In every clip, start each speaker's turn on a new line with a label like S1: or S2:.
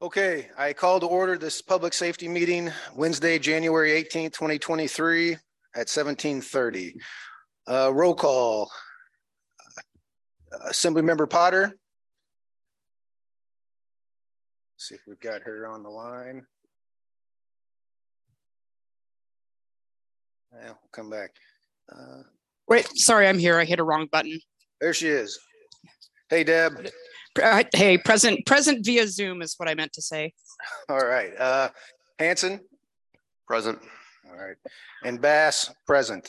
S1: Okay, I call to order this public safety meeting Wednesday, January 18th, 2023 at 17:30. Roll call. Assemblymember Potter. Let's see if we've got her on the line. Yeah, we'll come back.
S2: Wait, sorry, I'm here. I hit a wrong button.
S1: There she is. Hey, Deb.
S2: Hey, present via Zoom is what I meant to say.
S1: All right. Hanson.
S3: Present.
S1: All right. And Bass, present.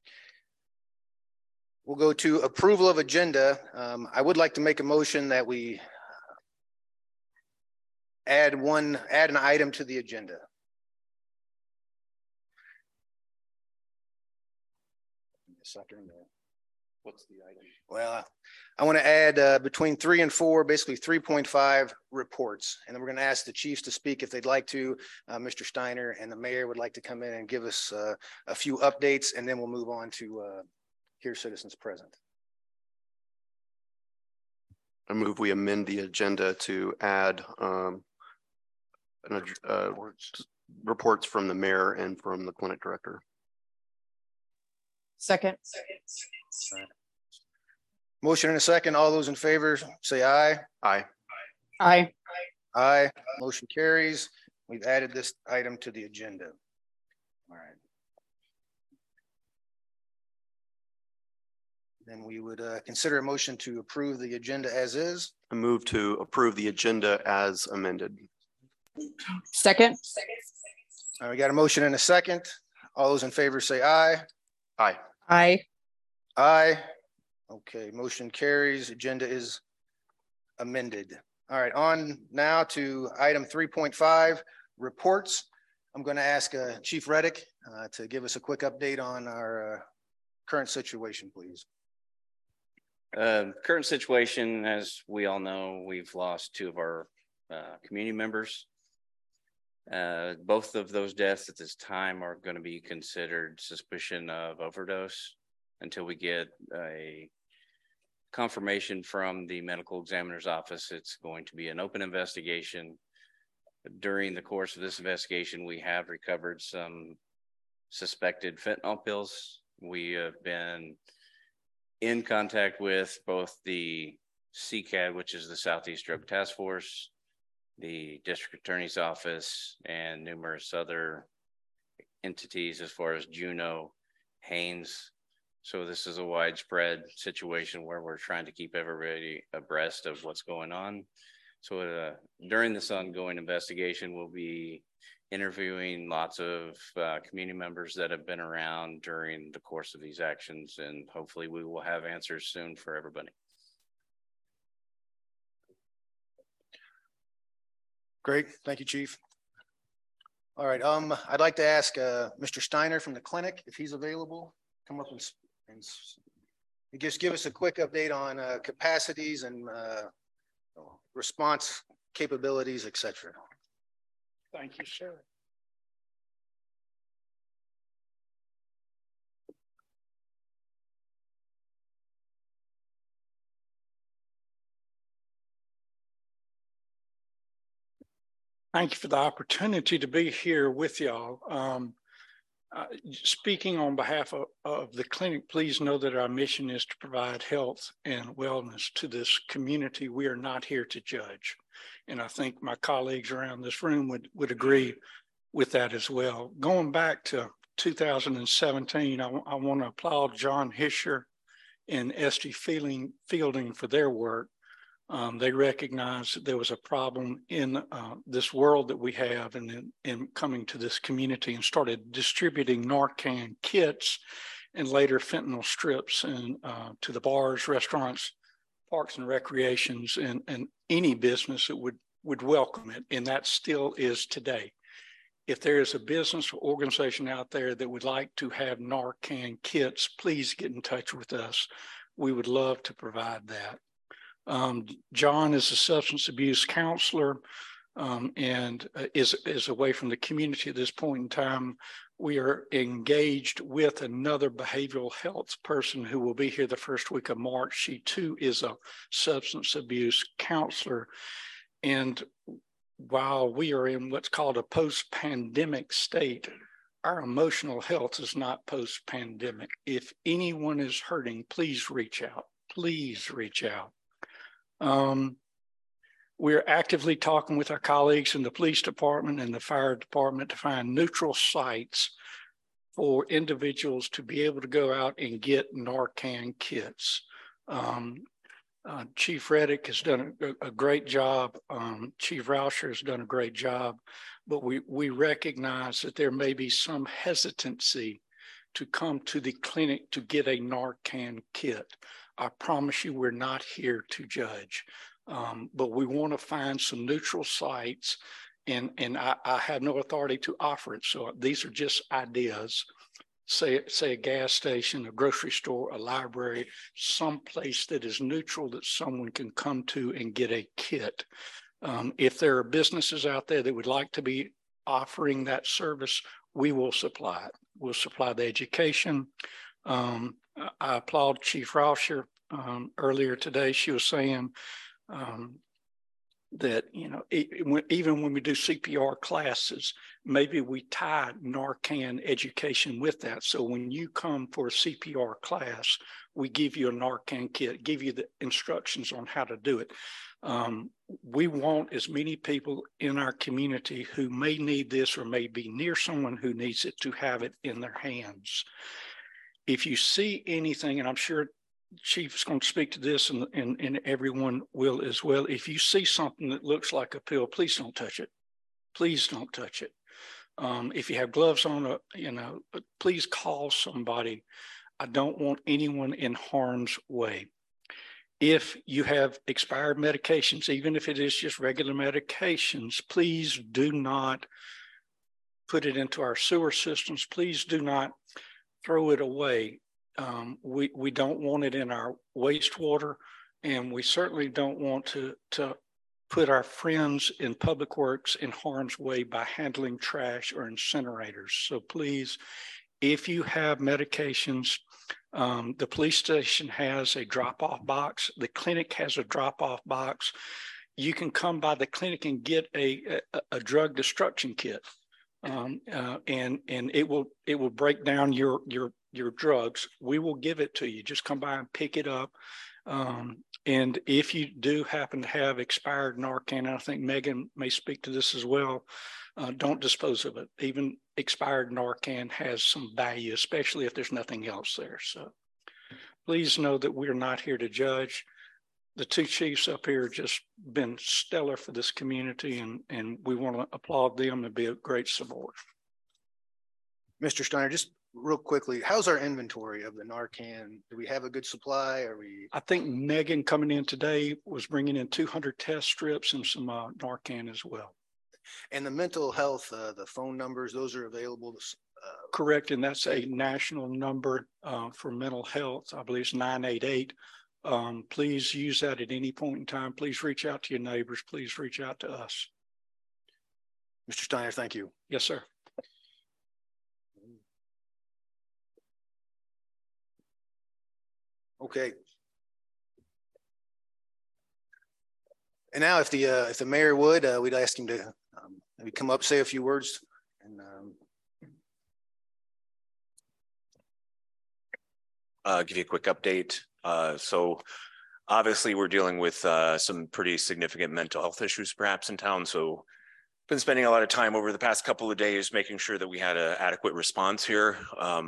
S1: We'll go to approval of agenda. I would like to make a motion that we add an item to the agenda.
S3: What's the item?
S1: Well, I want to add between 3 and 4, basically 3.5 reports. And then we're going to ask the chiefs to speak if they'd like to. Mr. Steiner and the mayor would like to come in and give us a few updates, and then we'll move on to hear citizens present.
S3: I move we amend the agenda to add reports from the mayor and from the clinic director.
S2: Second.
S1: Motion and a second. All those in favor say aye.
S3: Aye.
S2: Aye.
S1: Aye. Motion carries. We've added this item to the agenda. All right. Then we would consider a motion to approve the agenda as is.
S3: I move to approve the agenda as amended.
S2: Second.
S1: All right, we got a motion and a second. All those in favor say aye.
S3: Aye.
S2: Aye.
S1: Aye. Okay, motion carries. Agenda is amended. All right, on now to item 3.5, reports. I'm going to ask Chief Reddick to give us a quick update on our current situation, please.
S4: Current situation, as we all know, we've lost 2 of our community members. Both of those deaths at this time are going to be considered suspicion of overdose until we get a confirmation from the medical examiner's office. It's going to be an open investigation. During the course of this investigation, we have recovered some suspected fentanyl pills. We have been in contact with both the CCAD, which is the Southeast Drug Task Force, the district attorney's office, and numerous other entities as far as Juneau, Haines. So this is a widespread situation where we're trying to keep everybody abreast of what's going on. So during this ongoing investigation, we'll be interviewing lots of community members that have been around during the course of these actions, and hopefully we will have answers soon for everybody.
S1: Great, thank you, Chief. All right, I'd like to ask Mr. Steiner from the clinic if he's available. Come up and just give us a quick update on capacities and response capabilities, etc.
S5: Thank you, sir. Thank you for the opportunity to be here with y'all. Speaking on behalf of the clinic, please know that our mission is to provide health and wellness to this community. We are not here to judge. And I think my colleagues around this room would agree with that as well. Going back to 2017, I want to applaud John Hischer and Esty Fielding for their work. They recognized that there was a problem in this world that we have and in coming to this community, and started distributing Narcan kits and later fentanyl strips and to the bars, restaurants, parks and recreations, and any business that would welcome it. And that still is today. If there is a business or organization out there that would like to have Narcan kits, please get in touch with us. We would love to provide that. John is a substance abuse counselor and is away from the community at this point in time. We are engaged with another behavioral health person who will be here the first week of March. She too is a substance abuse counselor. And while we are in what's called a post-pandemic state, our emotional health is not post-pandemic. If anyone is hurting, please reach out. Please reach out. We're actively talking with our colleagues in the police department and the fire department to find neutral sites for individuals to be able to go out and get Narcan kits. Chief Reddick has done a great job. Chief Rauscher has done a great job, but we recognize that there may be some hesitancy to come to the clinic to get a Narcan kit. I promise you, we're not here to judge, but we want to find some neutral sites, and I have no authority to offer it. So these are just ideas. Say a gas station, a grocery store, a library, some place that is neutral that someone can come to and get a kit. If there are businesses out there that would like to be offering that service, we will supply it. We'll supply the education. I applaud Chief Rauscher. Earlier today, she was saying that, you know, even when we do CPR classes, maybe we tie Narcan education with that. So when you come for a CPR class, we give you a Narcan kit, give you the instructions on how to do it. We want as many people in our community who may need this or may be near someone who needs it to have it in their hands. If you see anything, and I'm sure Chief is going to speak to this, and everyone will as well. If you see something that looks like a pill, please don't touch it. Please don't touch it. If you have gloves on, please call somebody. I don't want anyone in harm's way. If you have expired medications, even if it is just regular medications, please do not put it into our sewer systems. Please do not throw it away. We don't want it in our wastewater, and we certainly don't want to put our friends in public works in harm's way by handling trash or incinerators. So please, if you have medications, the police station has a drop-off box. The clinic has a drop-off box. You can come by the clinic and get a drug destruction kit, and it will break down your drugs. We will give it to you. Just come by and pick it up. And if you do happen to have expired Narcan, and I think Megan may speak to this as well, don't dispose of it. Even expired Narcan has some value, especially if there's nothing else there. So please know that we're not here to judge. The two chiefs up here have just been stellar for this community, and we want to applaud them and be a great support.
S1: Mr. Steiner, just real quickly, how's our inventory of the Narcan? Do we have a good supply?
S5: I think Megan coming in today was bringing in 200 test strips and some Narcan as well.
S1: And the mental health, the phone numbers, those are available.
S5: Correct, and that's a national number for mental health. I believe it's 988. Please use that at any point in time. Please reach out to your neighbors. Please reach out to us.
S1: Mr. Steiner, thank you.
S5: Yes, sir.
S1: Okay. And now if the mayor would, we'd ask him to maybe come up, say a few words. And
S6: give you a quick update. So obviously we're dealing with some pretty significant mental health issues perhaps in town. So been spending a lot of time over the past couple of days making sure that we had an adequate response here.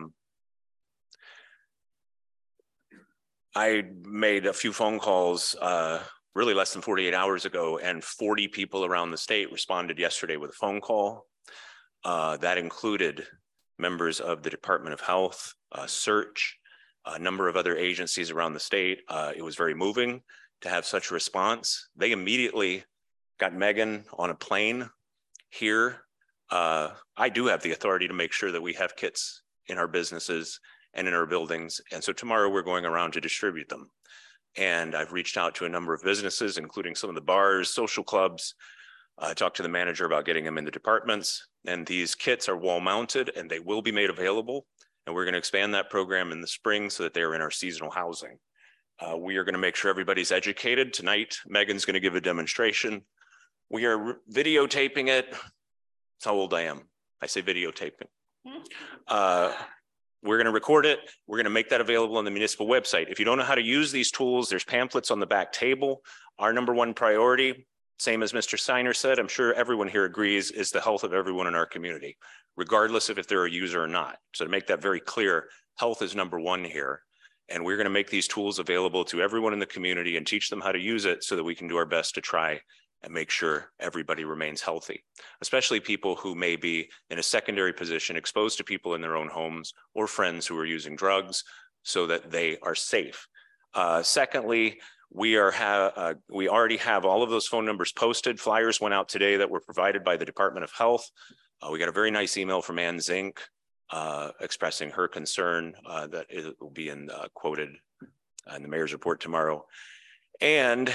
S6: I made a few phone calls really less than 48 hours ago, and 40 people around the state responded yesterday with a phone call. That included members of the Department of Health, Search, a number of other agencies around the state. It was very moving to have such a response. They immediately got Megan on a plane here. I do have the authority to make sure that we have kits in our businesses and in our buildings. And so tomorrow we're going around to distribute them. And I've reached out to a number of businesses, including some of the bars, social clubs. I talked to the manager about getting them in the departments. And these kits are wall mounted and they will be made available. And we're going to expand that program in the spring so that they're in our seasonal housing. We are going to make sure everybody's educated. Tonight, Megan's going to give a demonstration We are videotaping it. That's how old I am. I say videotaping. We're going to record it. We're going to make that available on the municipal website. If you don't know how to use these tools, there's pamphlets on the back table. Our number one priority, same as Mr. Steiner said, I'm sure everyone here agrees, is the health of everyone in our community, regardless of if they're a user or not. So to make that very clear, health is number one here. And we're going to make these tools available to everyone in the community and teach them how to use it so that we can do our best to try and make sure everybody remains healthy, especially people who may be in a secondary position, exposed to people in their own homes or friends who are using drugs, so that they are safe. Secondly, we already have all of those phone numbers posted. Flyers went out today that were provided by the Department of Health. We got a very nice email from Ann Zink expressing her concern that it will be quoted in the mayor's report tomorrow. And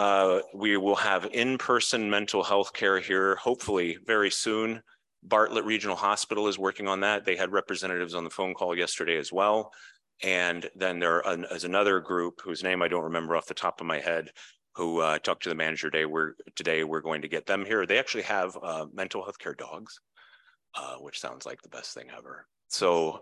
S6: we will have in-person mental health care here, hopefully very soon. Bartlett Regional Hospital is working on that. They had representatives on the phone call yesterday as well. And then there is another group whose name I don't remember off the top of my head, who talked to the manager today. We're going to get them here. They actually have mental health care dogs, which sounds like the best thing ever. So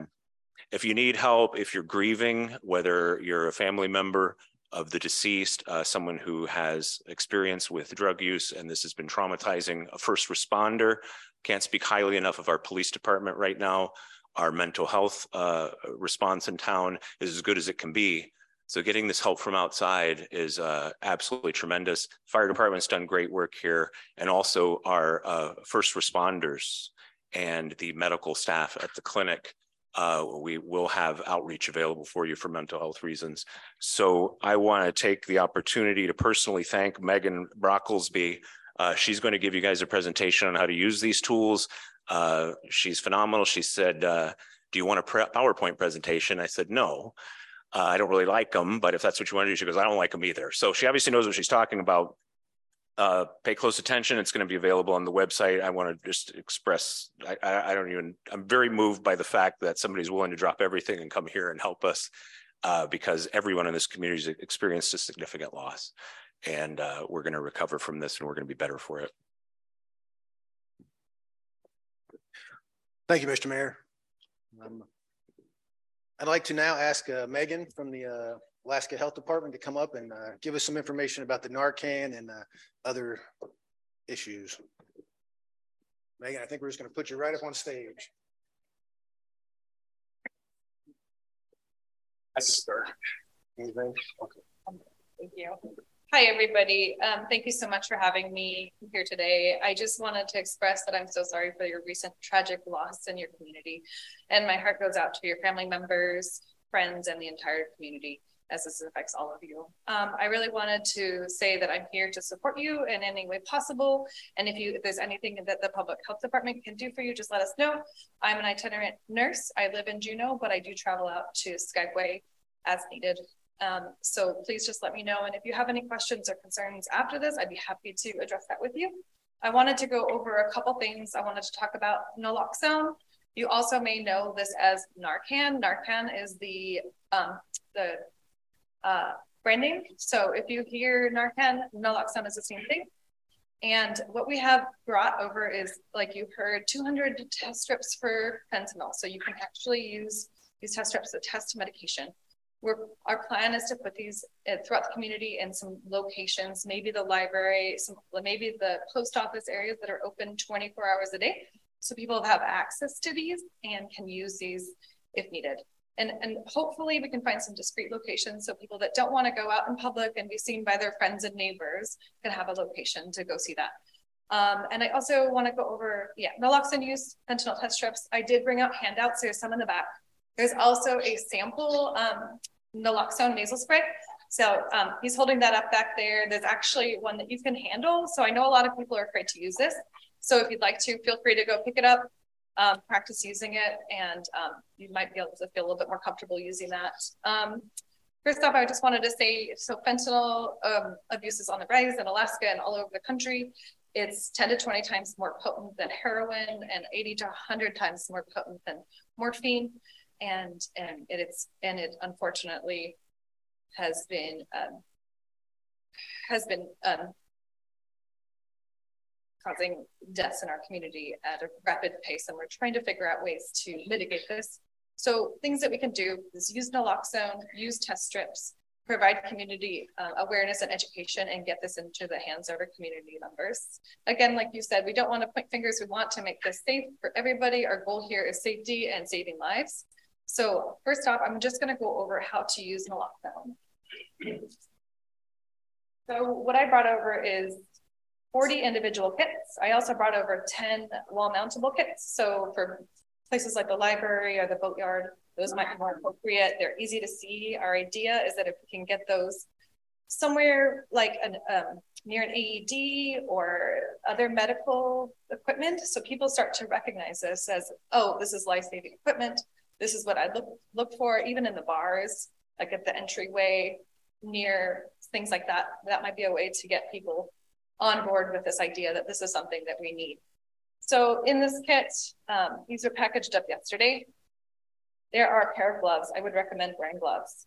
S6: if you need help, if you're grieving, whether you're a family member of the deceased, someone who has experience with drug use, and this has been traumatizing, a first responder, can't speak highly enough of our police department right now. Our mental health response in town is as good as it can be. So getting this help from outside is absolutely tremendous. Fire department's done great work here, and also our first responders and the medical staff at the clinic. We will have outreach available for you for mental health reasons. So I want to take the opportunity to personally thank Megan Brocklesby. She's going to give you guys a presentation on how to use these tools. She's phenomenal. She said, do you want a PowerPoint presentation? I said, no, I don't really like them, but if that's what you want to do, she goes, I don't like them either. So she obviously knows what she's talking about. Pay close attention. It's going to be available on the website. I want to just express, I'm very moved by the fact that somebody's willing to drop everything and come here and help us because everyone in this community has experienced a significant loss. And we're going to recover from this, and we're going to be better for it.
S1: Thank you, Mr. Mayor. I'd like to now ask Megan from the Alaska Health Department to come up and give us some information about the Narcan and other issues. Megan, I think we're just going to put you right up on stage. I can start. Anything? Okay.
S7: Thank you. Hi, everybody. Thank you so much for having me here today. I just wanted to express that I'm so sorry for your recent tragic loss in your community. And my heart goes out to your family members, friends, and the entire community, as this affects all of you. I really wanted to say that I'm here to support you in any way possible. And if there's anything that the Public Health Department can do for you, just let us know. I'm an itinerant nurse. I live in Juneau, but I do travel out to Skagway as needed. So please just let me know. And if you have any questions or concerns after this, I'd be happy to address that with you. I wanted to go over a couple things. I wanted to talk about naloxone. You also may know this as Narcan. Narcan is the brand name. So if you hear Narcan, naloxone is the same thing. And what we have brought over is, like you heard, 200 test strips for fentanyl. So you can actually use these test strips to test medication. Our plan is to put these throughout the community in some locations, maybe the library, maybe the post office areas that are open 24 hours a day. So people have access to these and can use these if needed. And hopefully we can find some discrete locations so people that don't want to go out in public and be seen by their friends and neighbors can have a location to go see that. And I also want to go over, naloxone use, fentanyl test strips. I did bring out handouts. There's some in the back. There's also a sample naloxone nasal spray. So he's holding that up back there. There's actually one that you can handle. So I know a lot of people are afraid to use this. So if you'd like to, feel free to go pick it up, practice using it, and you might be able to feel a little bit more comfortable using that. First off, I just wanted to say, so fentanyl abuse is on the rise in Alaska and all over the country. It's 10 to 20 times more potent than heroin and 80 to 100 times more potent than morphine. And it unfortunately has been causing deaths in our community at a rapid pace, and we're trying to figure out ways to mitigate this. So things that we can do is use naloxone, use test strips, provide community awareness and education, and get this into the hands of our community members. Again, like you said, we don't want to point fingers. We want to make this safe for everybody. Our goal here is safety and saving lives. So first off, I'm just going to go over how to use naloxone. So what I brought over is 40 individual kits. I also brought over 10 wall-mountable kits. So for places like the library or the boatyard, those might be more appropriate. They're easy to see. Our idea is that if we can get those somewhere like near an AED or other medical equipment, so people start to recognize this as, oh, this is life-saving equipment. This is what I look for, even in the bars, like at the entryway, near things like that. That might be a way to get people on board with this idea that this is something that we need. So in this kit, these were packaged up yesterday. There are a pair of gloves. I would recommend wearing gloves.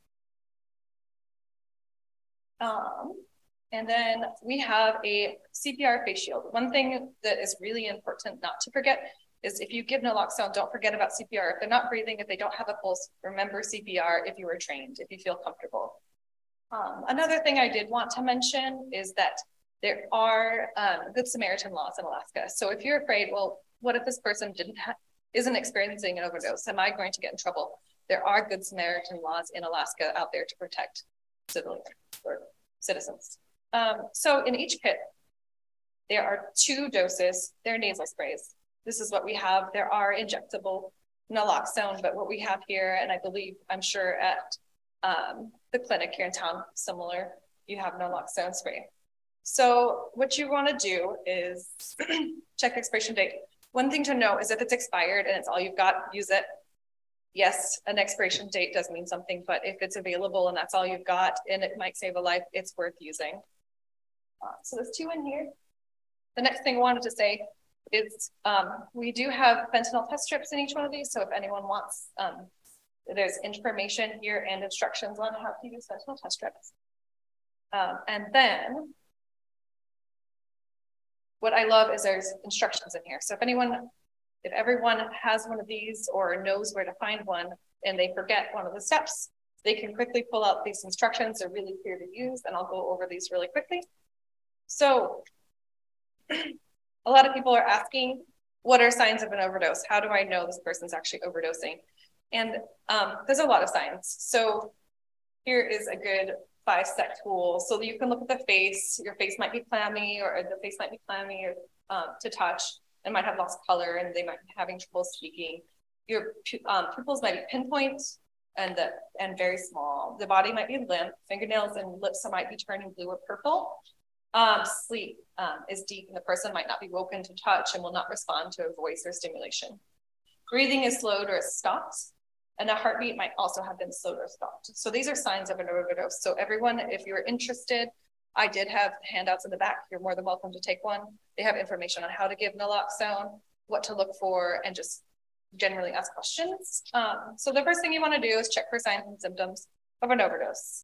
S7: And then we have a CPR face shield. One thing that is really important not to forget is if you give naloxone, don't forget about CPR. If they're not breathing, if they don't have a pulse, remember CPR if you were trained, if you feel comfortable. Another thing I did want to mention is that there are Good Samaritan laws in Alaska. So if you're afraid, well, what if this person isn't experiencing an overdose? Am I going to get in trouble? There are Good Samaritan laws in Alaska out there to protect civilians or citizens. So in each kit, there are 2 doses. They're nasal sprays. This is what we have. There are injectable naloxone, but what we have here, and I believe, I'm sure at the clinic here in town, similar, you have naloxone spray. So what you want to do is check expiration date. One thing to know is if it's expired and it's all you've got, use it. Yes, an expiration date does mean something, but if it's available and that's all you've got and it might save a life, it's worth using. So there's 2 in here. The next thing I wanted to say is we do have fentanyl test strips in each one of these. So if anyone wants, there's information here and instructions on how to use fentanyl test strips. And then what I love is there's instructions in here. So if everyone has one of these or knows where to find one and they forget one of the steps, they can quickly pull out these instructions. They're really clear to use, and I'll go over these really quickly. So a lot of people are asking, what are signs of an overdose? How do I know this person's actually overdosing? And there's a lot of signs. So here is a good 5-step tool. So you can look at the face. Your face might be clammy, or the face might be clammy to touch, and might have lost color, and they might be having trouble speaking. Your pupils might be pinpoint and very small. The body might be limp. Fingernails and lips might be turning blue or purple. Sleep is deep, and the person might not be woken to touch and will not respond to a voice or stimulation. Breathing is slowed or is stopped, and a heartbeat might also have been slowed or stopped. So these are signs of an overdose. So everyone, if you're interested, I did have handouts in the back. You're more than welcome to take one. They have information on how to give naloxone, what to look for, and just generally ask questions. So the first thing you want to do is check for signs and symptoms of an overdose.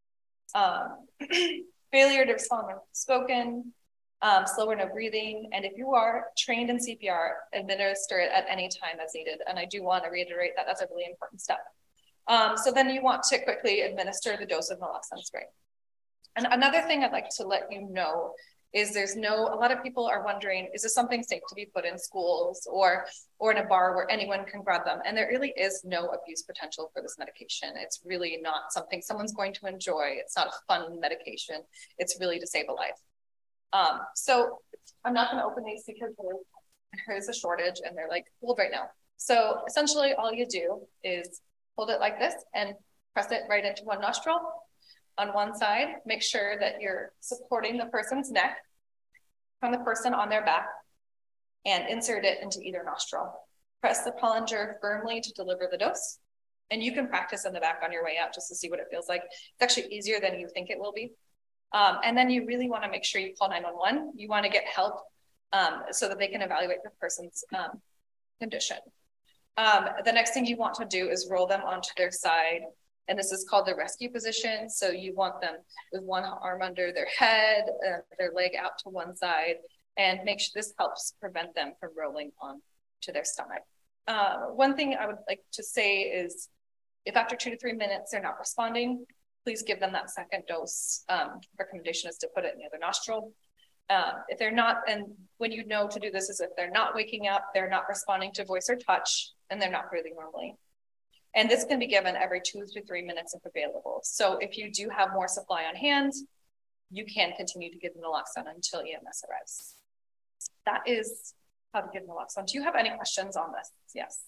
S7: Failure to respond when spoken, slow or no breathing, and if you are trained in CPR, administer it at any time as needed. And I do want to reiterate that that's a really important step. So then you want to quickly administer the dose of naloxone spray. And another thing I'd like to let you know is a lot of people are wondering, is this something safe to be put in schools or in a bar where anyone can grab them? And there really is no abuse potential for this medication. It's really not something someone's going to enjoy. It's not a fun medication. It's really to save a life. So I'm not going to open these because there's a shortage and they're like pulled right now. So essentially all you do is hold it like this and press it right into one nostril. On one side, make sure that you're supporting the person's neck from the person on their back and insert it into either nostril. Press the plunger firmly to deliver the dose. And you can practice in the back on your way out just to see what it feels like. It's actually easier than you think it will be. And then you really want to make sure you call 911. You want to get help so that they can evaluate the person's condition. The next thing you want to do is roll them onto their side. And this is called the rescue position. So you want them with one arm under their head, their leg out to one side, and make sure this helps prevent them from rolling on to their stomach. One thing I would like to say is if after 2 to 3 minutes they're not responding, please give them that second dose. Recommendation is to put it in the other nostril. If they're not, and when you know to do this is if they're not waking up, they're not responding to voice or touch, and they're not breathing normally. And this can be given every 2 to 3 minutes if available. So if you do have more supply on hand, you can continue to give naloxone until EMS arrives. That is how to give naloxone. Do you have any questions on this? Yes.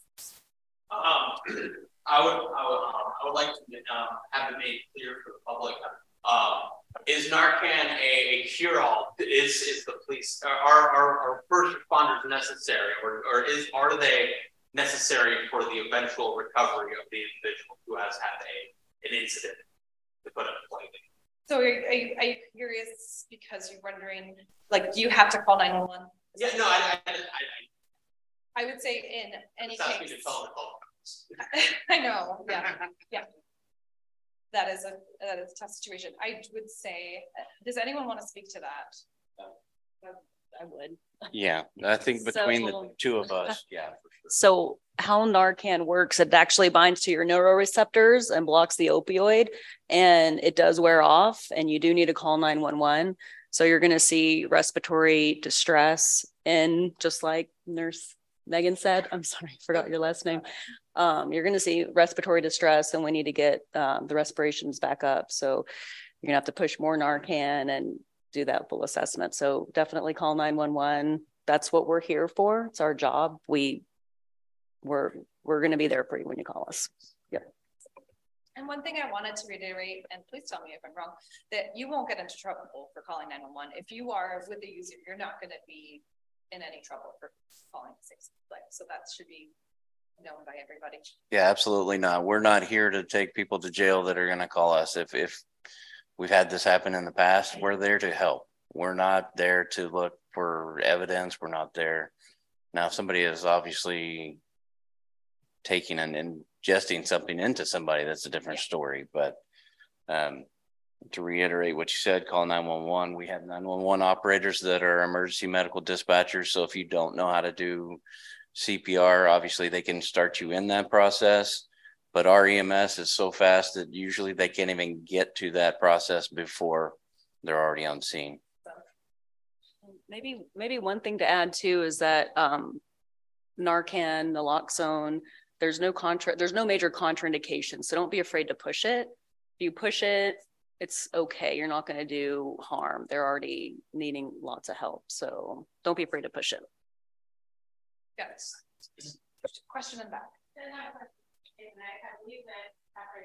S8: I would like to have it made clear for the public. Is Narcan a cure-all? Is the police are first responders necessary, or are they necessary for the eventual recovery of the individual who has had an incident, to put it politely?
S7: So are you curious because you're wondering, like, do you have to call 911?
S8: Yeah, no,
S7: I would say in any case.
S8: Me to tell the call.
S7: I know, yeah, yeah. That is a tough situation. I would say, does anyone want to speak to that?
S2: I would.
S4: Yeah, I think between the
S2: So-
S4: two of us, yeah.
S9: So how Narcan works, it actually binds to your neuroreceptors and blocks the opioid, and it does wear off, and you do need to call 911. So you're going to see respiratory distress, and just like Nurse Megan said, I'm sorry, I forgot your last name. You're going to see respiratory distress, and we need to get the respirations back up. So you're going to have to push more Narcan and do that full assessment. So definitely call 911. That's what we're here for. It's our job. We're going to be there for you when you call us. Yeah.
S7: And one thing I wanted to reiterate, and please tell me if I'm wrong, that you won't get into trouble for calling 911. If you are with the user, you're not going to be in any trouble for calling 6. So that should be known by everybody.
S4: Yeah, absolutely not. We're not here to take people to jail that are going to call us. If we've had this happen in the past, we're there to help. We're not there to look for evidence. We're not there. Now, if somebody is obviously taking and ingesting something into somebody, that's a different story. But to reiterate what you said, call 911. We have 911 operators that are emergency medical dispatchers. So if you don't know how to do CPR, obviously they can start you in that process. But our EMS is so fast that usually they can't even get to that process before they're already on scene.
S9: Maybe one thing to add too is that Narcan, naloxone, there's no major contraindications. So don't be afraid to push it. If you push it, it's okay. You're not going to do harm. They're already needing lots of help. So don't be afraid to push it.
S7: Yes. Question in back.
S10: I believe that after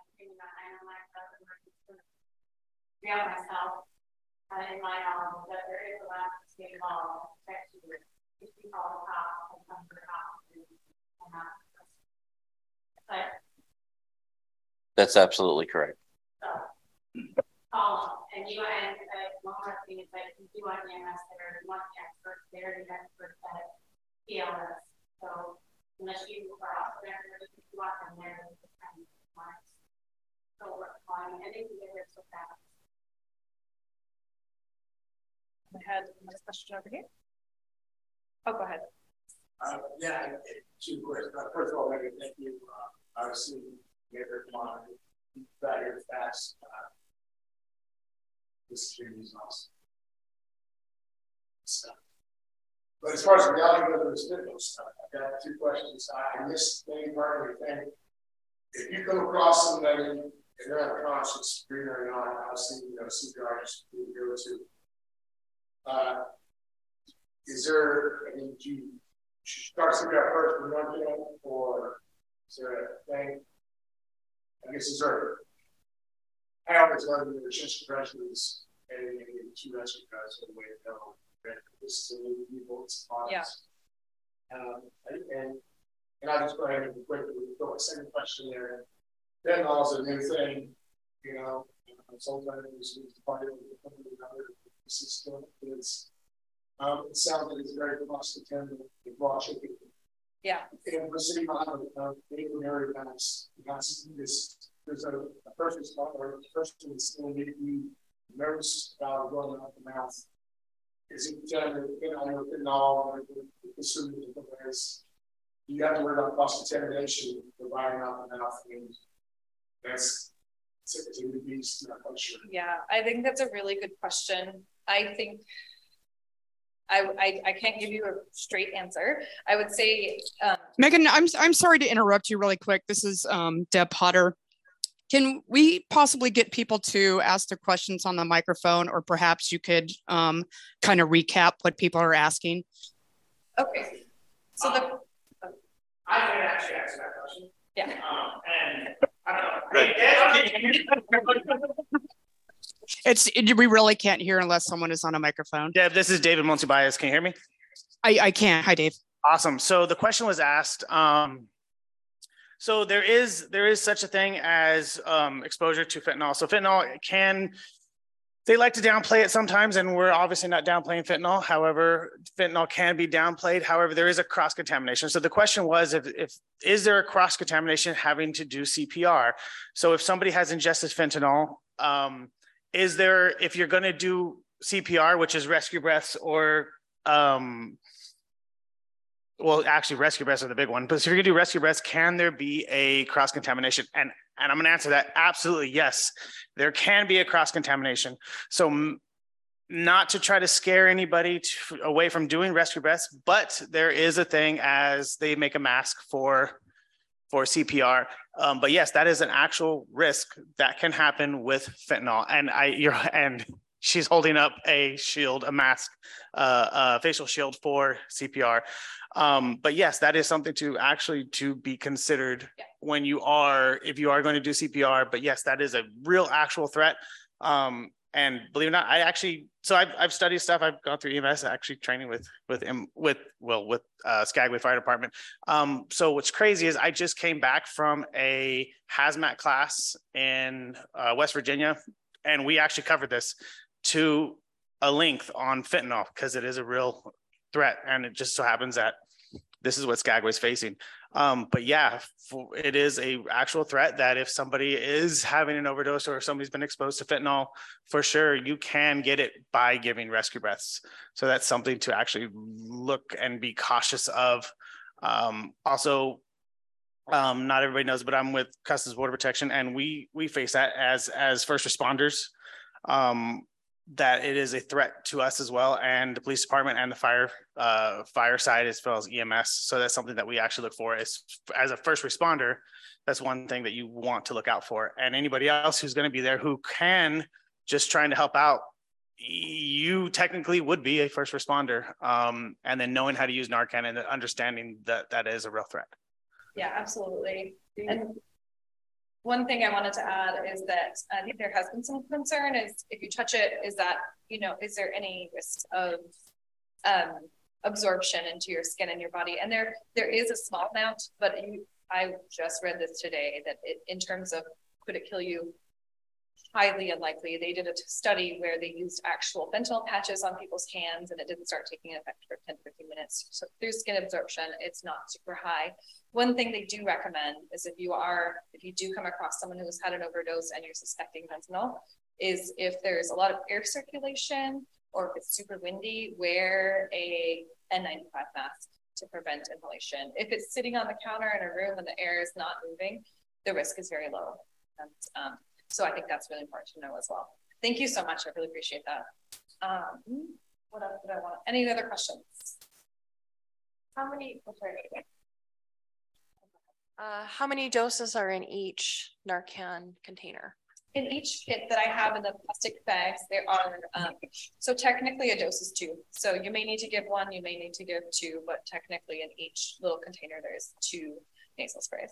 S10: myself, in my knowledge, that there is a lack of state law that protects you if you call the cops and come to the cops. But
S4: That's absolutely correct.
S10: so, and one more thing is that you do want the EMS there, you want the experts there, the experts at PLS. So unless you are also there, you want them there, it's kind of smart. So we're calling, and they can get there so fast.
S7: I had another question over here. Oh, go ahead.
S11: Yeah, two questions. First of all, maybe thank you. Obviously, Mayor Mon, very fast. This community is awesome. So, but as far as reality of the fitness stuff, I've got two questions. I missed the main part of your thing. If you come across somebody and they're unconscious, breathing or not, obviously, CPR is to go to. Is there, do you start CPR first with one thing, or is there a thing? I guess is there, I always learned that the chest compression is and two rescue guys are the way to go. This is a new people, it's honest. Yeah. And I'll just go ahead and quickly throw a second question there. Fentanyl is a new thing, sometimes it's part of another system. It sounds like it's very cost attendant in raw chicken.
S7: Yeah.
S11: And we're sitting behind the area guys. There's a person or a person that's going to be nervous about going out the mouth. is it determined, you know, in all the students of the place, you have to worry about cross-contamination, providing out enough, and that's typically the beast, not quite sure.
S7: Yeah, I think that's a really good question. I think I can't give you a straight answer. I would say,
S2: Megan, I'm sorry to interrupt you really quick. This is Deb Potter. Can we possibly get people to ask their questions on the microphone, or perhaps you could kind of recap what people are asking?
S7: Okay. So
S11: I can actually answer that question.
S7: Yeah.
S11: And I don't know.
S2: We really can't hear unless someone is on a microphone.
S12: Deb, this is David Montebias. Can you hear me?
S2: I can. Hi, Dave.
S12: Awesome. So the question was asked. So there is such a thing as exposure to fentanyl. So fentanyl they like to downplay it sometimes, and we're obviously not downplaying fentanyl. However, fentanyl can be downplayed. However, there is a cross-contamination. So the question was, is there a cross-contamination having to do CPR? So if somebody has ingested fentanyl, is there, if you're going to do CPR, which is rescue breaths, or well, actually rescue breaths are the big one, but if you're gonna do rescue breaths, can there be a cross-contamination? And I'm gonna answer that, absolutely, yes. There can be a cross-contamination. So not to try to scare anybody away from doing rescue breaths, but there is a thing as they make a mask for CPR. But yes, that is an actual risk that can happen with fentanyl. And she's holding up a shield, a mask, a facial shield for CPR. But yes, that is something to be considered when if you are going to do CPR. But yes, that is a real actual threat. And believe it or not, I've studied stuff. I've gone through EMS, actually training with Skagway Fire Department. So what's crazy is I just came back from a hazmat class in West Virginia, and we actually covered this to a length on fentanyl because it is a real threat, and it just so happens that this is what Skagway's facing. But yeah, it is a actual threat that if somebody is having an overdose or somebody's been exposed to fentanyl, for sure you can get it by giving rescue breaths. So that's something to actually look and be cautious of. Also, not everybody knows, but I'm with Customs Border Protection, and we face that as first responders. That it is a threat to us as well, and the police department and the fire side as well as EMS. So that's something that we actually look for as a first responder. That's one thing that you want to look out for. And anybody else who's going to be there who can just trying to help out, you technically would be a first responder. And then knowing how to use Narcan and understanding that that is a real threat.
S7: Yeah, absolutely. And one thing I wanted to add is that I think there has been some concern is if you touch it, is that, is there any risk of absorption into your skin and your body? And there is a small amount, but I just read this today that in terms of could it kill you, highly unlikely. They did a study where they used actual fentanyl patches on people's hands, and it didn't start taking effect for 10 to 15 minutes. So through skin absorption, it's not super high. One thing they do recommend is if you do come across someone who's had an overdose and you're suspecting fentanyl, is if there's a lot of air circulation or if it's super windy, wear a N95 mask to prevent inhalation. If it's sitting on the counter in a room and the air is not moving, the risk is very low. And, so I think that's really important to know as well. Thank you so much. I really appreciate that. What else did I want? Any other questions?
S13: How many doses are in each Narcan container?
S7: In each kit that I have in the plastic bags, there are, so technically a dose is 2. So you may need to give 1, you may need to give 2, but technically in each little container, there's 2 nasal sprays.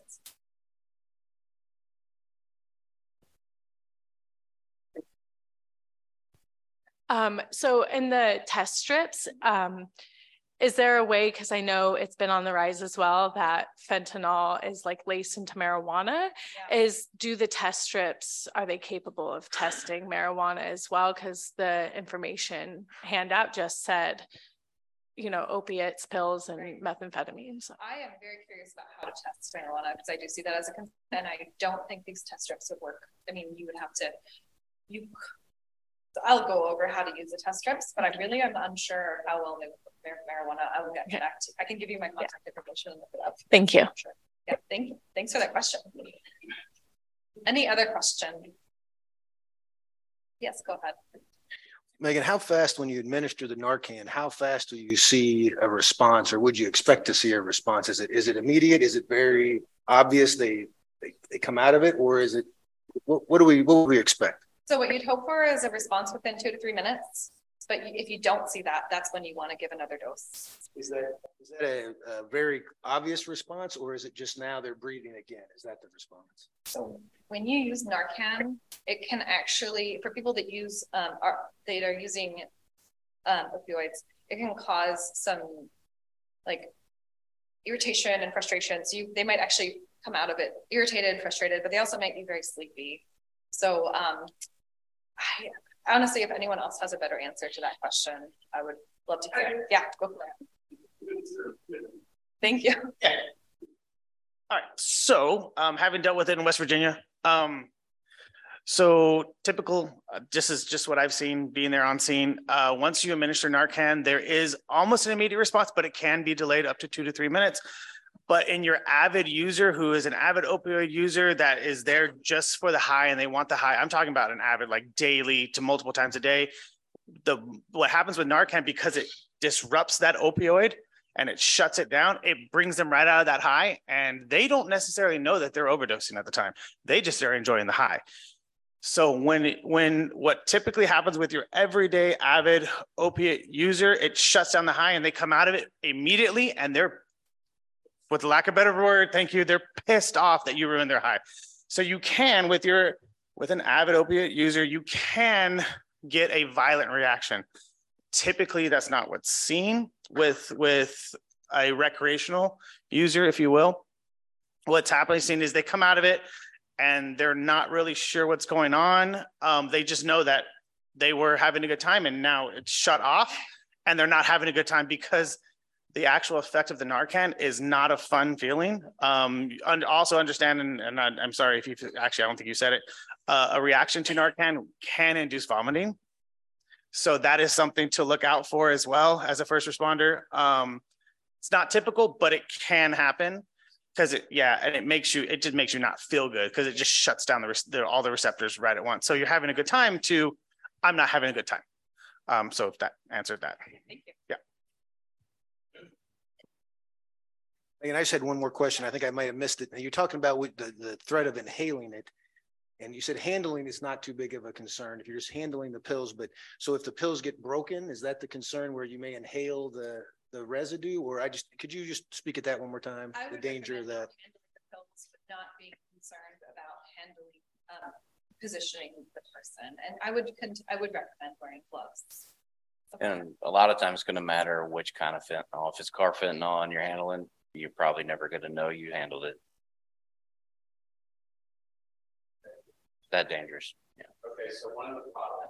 S13: So in the test strips, is there a way, because I know it's been on the rise as well, that fentanyl is like laced into marijuana, do the test strips, are they capable of testing marijuana as well? Because the information handout just said, opiates, pills, and methamphetamines.
S7: I am very curious about how to test marijuana because I do see that as a concern, and I don't think these test strips would work. I mean, you would have to, So I'll go over how to use the test strips, but I really am unsure how well they work with marijuana. I will get back to, I can give you my contact information and look it up.
S13: Thank you.
S7: Sure. Yeah, thank you. Thanks for that question. Any other question? Yes, go ahead.
S1: Megan, how fast, when you administer the Narcan, how fast do you see a response, or would you expect to see a response? Is it immediate? Is it very obvious they come out of it, or is it, what would we expect?
S7: So what you'd hope for is a response within 2 to 3 minutes. But if you don't see that, that's when you want to give another dose.
S1: Is that a very obvious response, or is it just now they're breathing again? Is that the response?
S7: So when you use Narcan, it can actually, for people that use that are using opioids, it can cause some like irritation and frustration. So they might actually come out of it irritated, frustrated, but they also might be very sleepy. So honestly, if anyone else has a better answer to that question, I would love to hear it. Yeah, go for it. Thank you.
S12: Yeah. All right. So having dealt with it in West Virginia, so typical, this is just what I've seen being there on scene. Once you administer Narcan, there is almost an immediate response, but it can be delayed up to 2 to 3 minutes. But in your avid user who is an avid opioid user that is there just for the high and they want the high, I'm talking about an avid like daily to multiple times a day. What happens with Narcan, because it disrupts that opioid and it shuts it down, it brings them right out of that high, and they don't necessarily know that they're overdosing at the time. They just are enjoying the high. So when what typically happens with your everyday avid opiate user, it shuts down the high and they come out of it immediately, and they're, with lack of a better word, thank you, they're pissed off that you ruined their high. So you can, with an avid opiate user, you can get a violent reaction. Typically, that's not what's seen with a recreational user, if you will. What's happening seen is they come out of it and they're not really sure what's going on. They just know that they were having a good time and now it's shut off, and they're not having a good time because the actual effect of the Narcan is not a fun feeling. And also understand, and I'm sorry if you actually, I don't think you said it, a reaction to Narcan can induce vomiting. So that is something to look out for as well as a first responder. It's not typical, but it can happen because and it just makes you not feel good because it just shuts down all the receptors right at once. So you're having a good time to, I'm not having a good time. So if that answered that.
S7: Thank you.
S12: Yeah.
S1: And I just had one more question. I think I might have missed it. You're talking about the threat of inhaling it. And you said handling is not too big of a concern if you're just handling the pills. But so if the pills get broken, is that the concern where you may inhale the residue? Or could you just speak at that one more time? The danger of that.
S7: Handling the pills, but not being concerned about handling, positioning the person. And I would recommend wearing gloves.
S4: And a lot of times it's going to matter which kind of fentanyl. If it's carfentanil and you're handling, you're probably never going to know you handled it. That dangerous. Yeah.
S8: Okay, so one of the problems.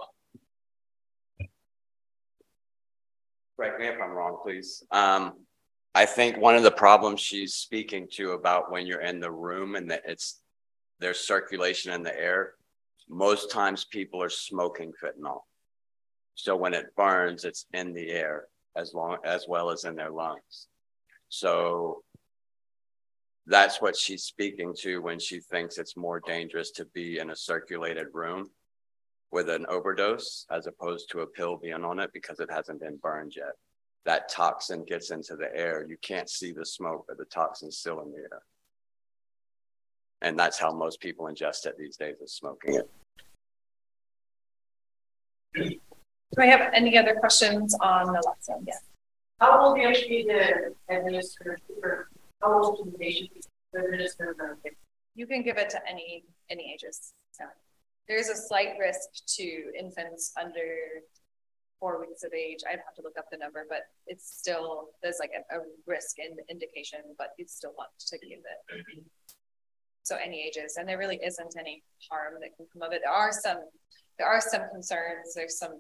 S8: Correct me if I'm wrong, please. I think one of the problems she's speaking to about when you're in the room and that there's circulation in the air, most times people are smoking fentanyl. So when it burns, it's in the air as well as in their lungs. So that's what she's speaking to when she thinks it's more dangerous to be in a circulated room with an overdose as opposed to a pill being on it because it hasn't been burned yet. That toxin gets into the air. You can't see the smoke, but the toxin's still in the air. And that's how most people ingest it these days, is smoking it.
S7: Do I have any other questions on naloxone? Yes.
S10: How old do you have to be to administer, or how old should the patient be to administer?
S7: You can give it to any ages. So there's a slight risk to infants under 4 weeks of age. I'd have to look up the number, but it's still, there's like a risk indication, but you still want to give it. So any ages, and there really isn't any harm that can come of it. There are some concerns. There's some,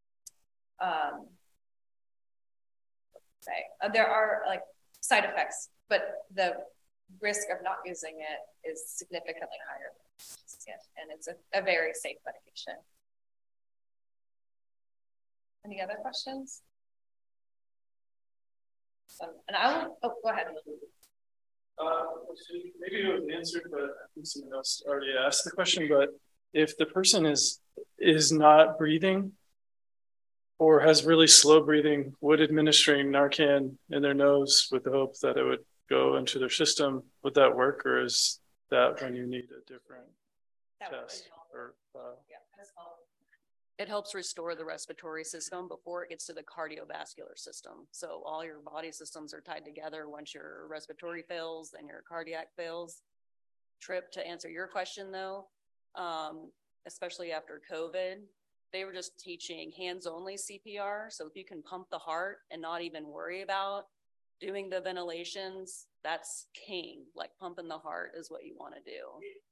S7: there are like side effects, but the risk of not using it is significantly higher. And it's a very safe medication. Any other questions? And I will, oh, go ahead.
S14: Maybe it was answered, but I think someone else already asked the question, but if the person is not breathing or has really slow breathing, would administering Narcan in their nose with the hope that it would go into their system, would that work, or is that when you need a different test? Or,
S9: It helps restore the respiratory system before it gets to the cardiovascular system. So all your body systems are tied together. Once your respiratory fails, then your cardiac fails. Trip, to answer your question though, especially after COVID, they were just teaching hands-only CPR. So if you can pump the heart and not even worry about doing the ventilations, that's king. Like pumping the heart is what you want to do.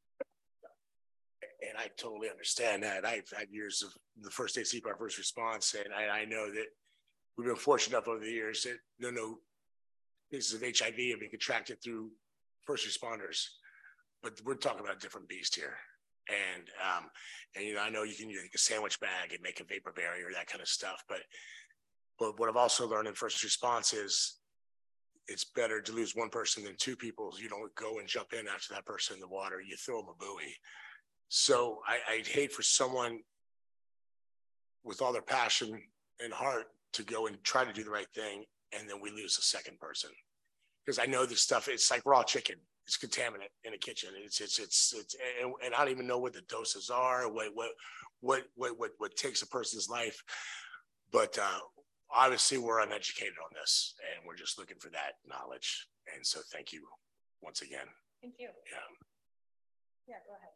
S11: And I totally understand that. I've had years of the first aid CPR first response, and I know that we've been fortunate enough over the years that no cases of HIV have been contracted through first responders. But we're talking about a different beast here. And you know, I know you can use a sandwich bag and make a vapor barrier, that kind of stuff. But what I've also learned in first response is it's better to lose one person than two people. You don't go and jump in after that person in the water. You throw them a buoy. So I'd hate for someone with all their passion and heart to go and try to do the right thing, and then we lose a second person. Because I know this stuff, it's like raw chicken. It's contaminant in a kitchen. It's and I don't even know what the doses are, what takes a person's life. But obviously we're uneducated on this, and we're just looking for that knowledge. And so thank you once again.
S7: Thank you.
S11: Yeah,
S7: go ahead.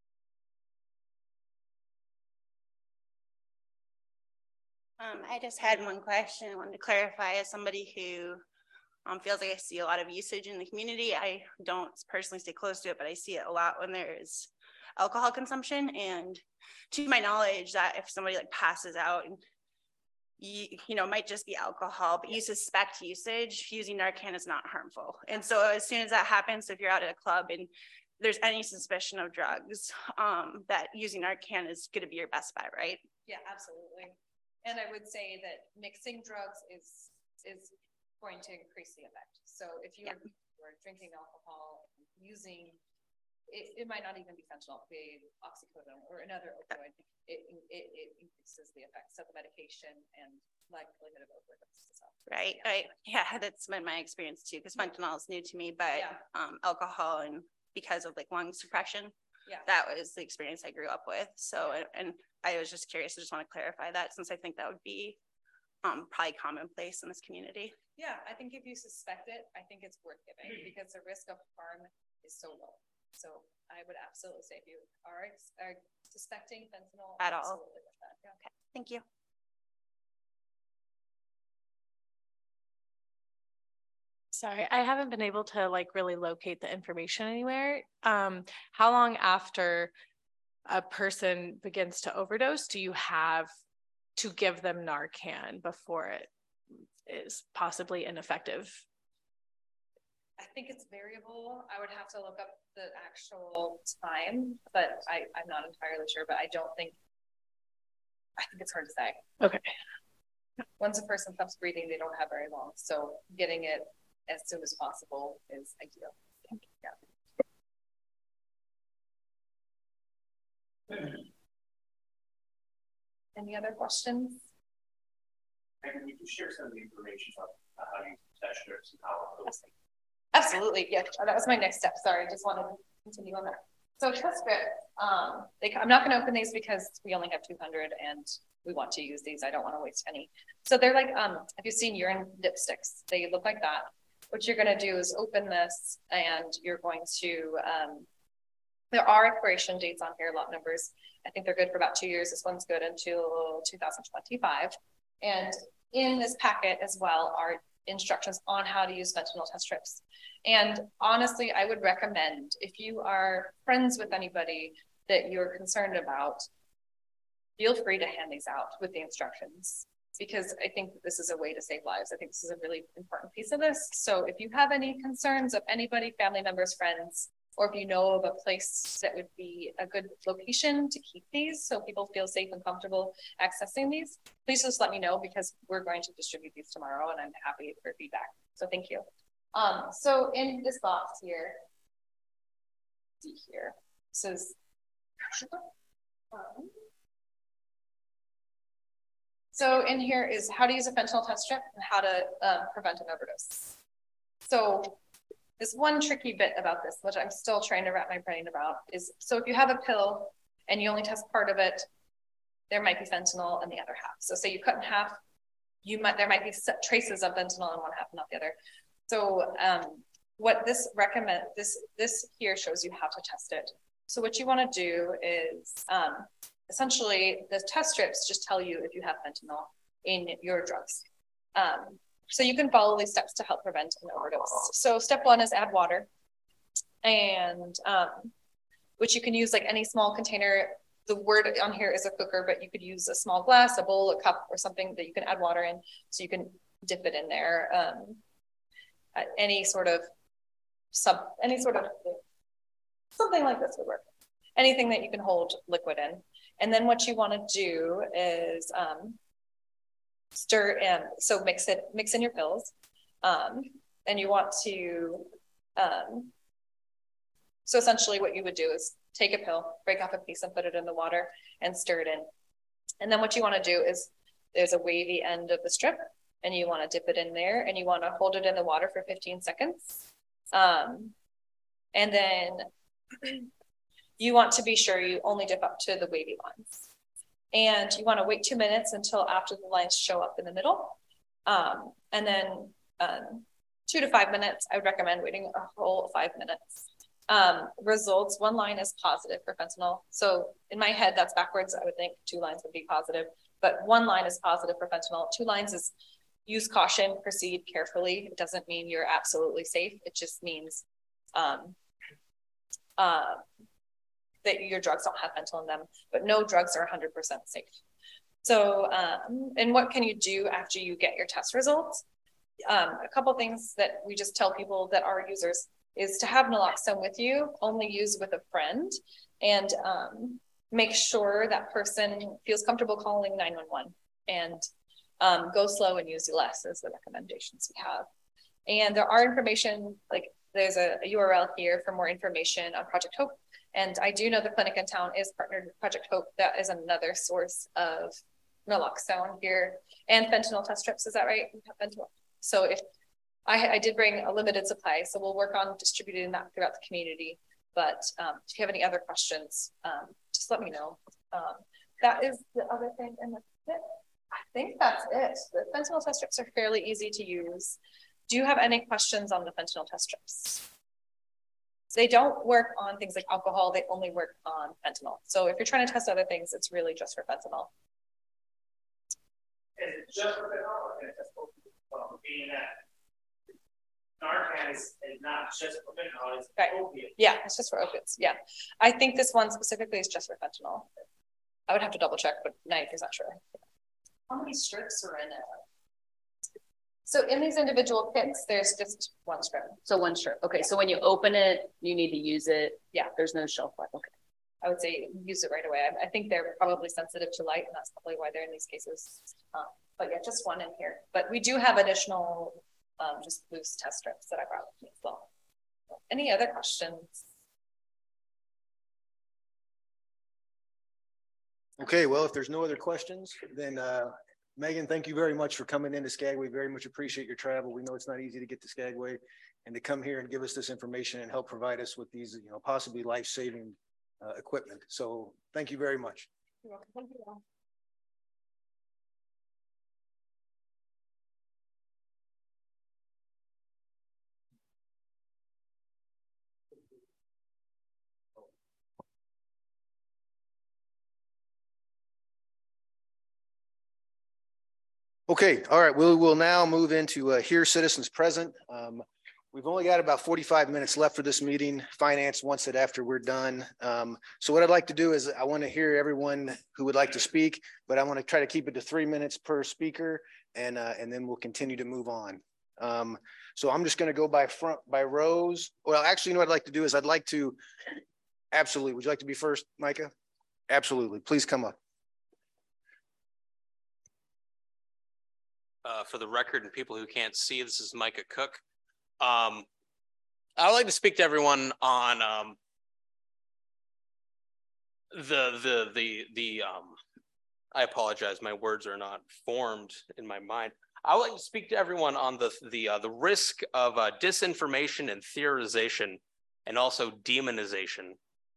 S15: I just had one question. I wanted to clarify, as somebody who feels like I see a lot of usage in the community. I don't personally stay close to it, but I see it a lot when there is alcohol consumption. And to my knowledge, that if somebody like passes out and you know, it might just be alcohol, but you suspect usage, using Narcan is not harmful. And so as soon as that happens, if you're out at a club and there's any suspicion of drugs, that using Narcan is going to be your best bet, right?
S7: Yeah, absolutely. And I would say that mixing drugs is going to increase the effect. So if you were drinking alcohol, using it might not even be fentanyl, it could be oxycodone or another opioid. It increases the effects of the medication and likelihood of overdose. So,
S15: right. Yeah, that's been my experience too, because fentanyl is new to me, but alcohol, and because of like lung suppression, that was the experience I grew up with. So, and I was just curious. I just want to clarify that, since I think that would be probably commonplace in this community.
S7: Yeah, I think if you suspect it, I think it's worth giving because the risk of harm is so low. So I would absolutely say if you are suspecting fentanyl
S15: at all.
S7: Yeah.
S15: Okay, thank you.
S13: Sorry, I haven't been able to like really locate the information anywhere. How long after a person begins to overdose do you have to give them Narcan before it is possibly ineffective?
S7: I think it's variable. I would have to look up the actual time, but I'm not entirely sure, but I think it's hard to say.
S13: Okay.
S7: Once a person stops breathing, they don't have very long. So getting it as soon as possible is ideal. Yeah. Any other questions?
S8: And would you share some of the information about how you test strips and how it goes?
S7: Absolutely, yeah. That was my next step. Sorry, I just wanted to continue on that. So test strips, I'm not going to open these because we only have 200 and we want to use these. I don't want to waste any. So they're like, have you seen urine dipsticks? They look like that. What you're going to do is open this, and you're going to, there are expiration dates on here, lot numbers. I think they're good for about 2 years. This one's good until 2025. And in this packet as well are instructions on how to use fentanyl test strips. And honestly, I would recommend, if you are friends with anybody that you're concerned about, feel free to hand these out with the instructions, because I think this is a way to save lives. I think this is a really important piece of this. So if you have any concerns of anybody, family members, friends, or if you know of a place that would be a good location to keep these so people feel safe and comfortable accessing these, please just let me know, because we're going to distribute these tomorrow and I'm happy for feedback. So thank you. So in this box here, see here, this is so in here is how to use a fentanyl test strip and how to prevent an overdose. So this one tricky bit about this, which I'm still trying to wrap my brain about, is so if you have a pill and you only test part of it, there might be fentanyl in the other half. So say you cut in half, there might be traces of fentanyl in one half, not the other. So what this recommends, this here shows you how to test it. So what you want to do is essentially the test strips just tell you if you have fentanyl in your drugs. So you can follow these steps to help prevent an overdose. So step one is add water, and which you can use like any small container. The word on here is a cooker, but you could use a small glass, a bowl, a cup, or something that you can add water in. So you can dip it in there. Any sort of something like this would work. Anything that you can hold liquid in. And then what you want to do is stir in, so mix in your pills. And you want to, so essentially what you would do is take a pill, break off a piece and put it in the water and stir it in. And then what you want to do is there's a wavy end of the strip and you want to dip it in there and you want to hold it in the water for 15 seconds. And then you want to be sure you only dip up to the wavy lines. And you want to wait 2 minutes until after the lines show up in the middle. And then 2 to 5 minutes, I would recommend waiting a whole 5 minutes. Results, 1 line is positive for fentanyl. So in my head, that's backwards. I would think 2 lines would be positive, but 1 line is positive for fentanyl. 2 lines is use caution, proceed carefully. It doesn't mean you're absolutely safe. It just means that your drugs don't have fentanyl in them, but no drugs are 100% safe. So, and what can you do after you get your test results? A couple things that we just tell people that are users is to have naloxone with you, only use with a friend, and make sure that person feels comfortable calling 911, and go slow and use less is the recommendations we have. And there are information, like there's a URL here for more information on Project Hope. And I do know the clinic in town is partnered with Project Hope. That is another source of naloxone here, and fentanyl test strips. Is that right? Fentanyl. So if I did bring a limited supply, so we'll work on distributing that throughout the community. But if you have any other questions, just let me know. That is the other thing. And I think that's it. The fentanyl test strips are fairly easy to use. Do you have any questions on the fentanyl test strips? They don't work on things like alcohol. They only work on fentanyl. So if you're trying to test other things, it's really just for fentanyl.
S12: Is it just for fentanyl, or can it test both? Being that Narcan is not just for fentanyl, it's
S7: right.
S12: opiate.
S7: Yeah, it's just for opiates. Yeah. I think this one specifically is just for fentanyl. I would have to double check, but 90% sure. How many strips are in it? So in these individual kits, there's just 1 strip.
S9: So 1 strip. Okay. So when you open it, you need to use it.
S7: Yeah.
S9: There's no shelf life. Okay.
S7: I would say use it right away. I think they're probably sensitive to light, and that's probably why they're in these cases. But yeah, just 1 in here. But we do have additional just loose test strips that I brought with me as well. Any other questions?
S1: Okay, well, if there's no other questions, then Megan, thank you very much for coming into Skagway. Very much appreciate your travel. We know it's not easy to get to Skagway, and to come here and give us this information and help provide us with these, possibly life-saving equipment. So thank you very much.
S7: You're welcome. Thank you all.
S1: Okay, all right, we will now move into hear citizens present. We've only got about 45 minutes left for this meeting. Finance wants it after we're done. So what I'd like to do is I want to hear everyone who would like to speak, but I want to try to keep it to 3 minutes per speaker, and then we'll continue to move on. So I'm just going to go by rows. Well, actually, you know what I'd like to do is absolutely. Would you like to be first, Micah? Absolutely. Please come up.
S8: For the record and people who can't see, this is Micah Cook. I would like to speak to everyone on I apologize, my words are not formed in my mind. I would like to speak to everyone on the risk of disinformation and theorization, and also demonization.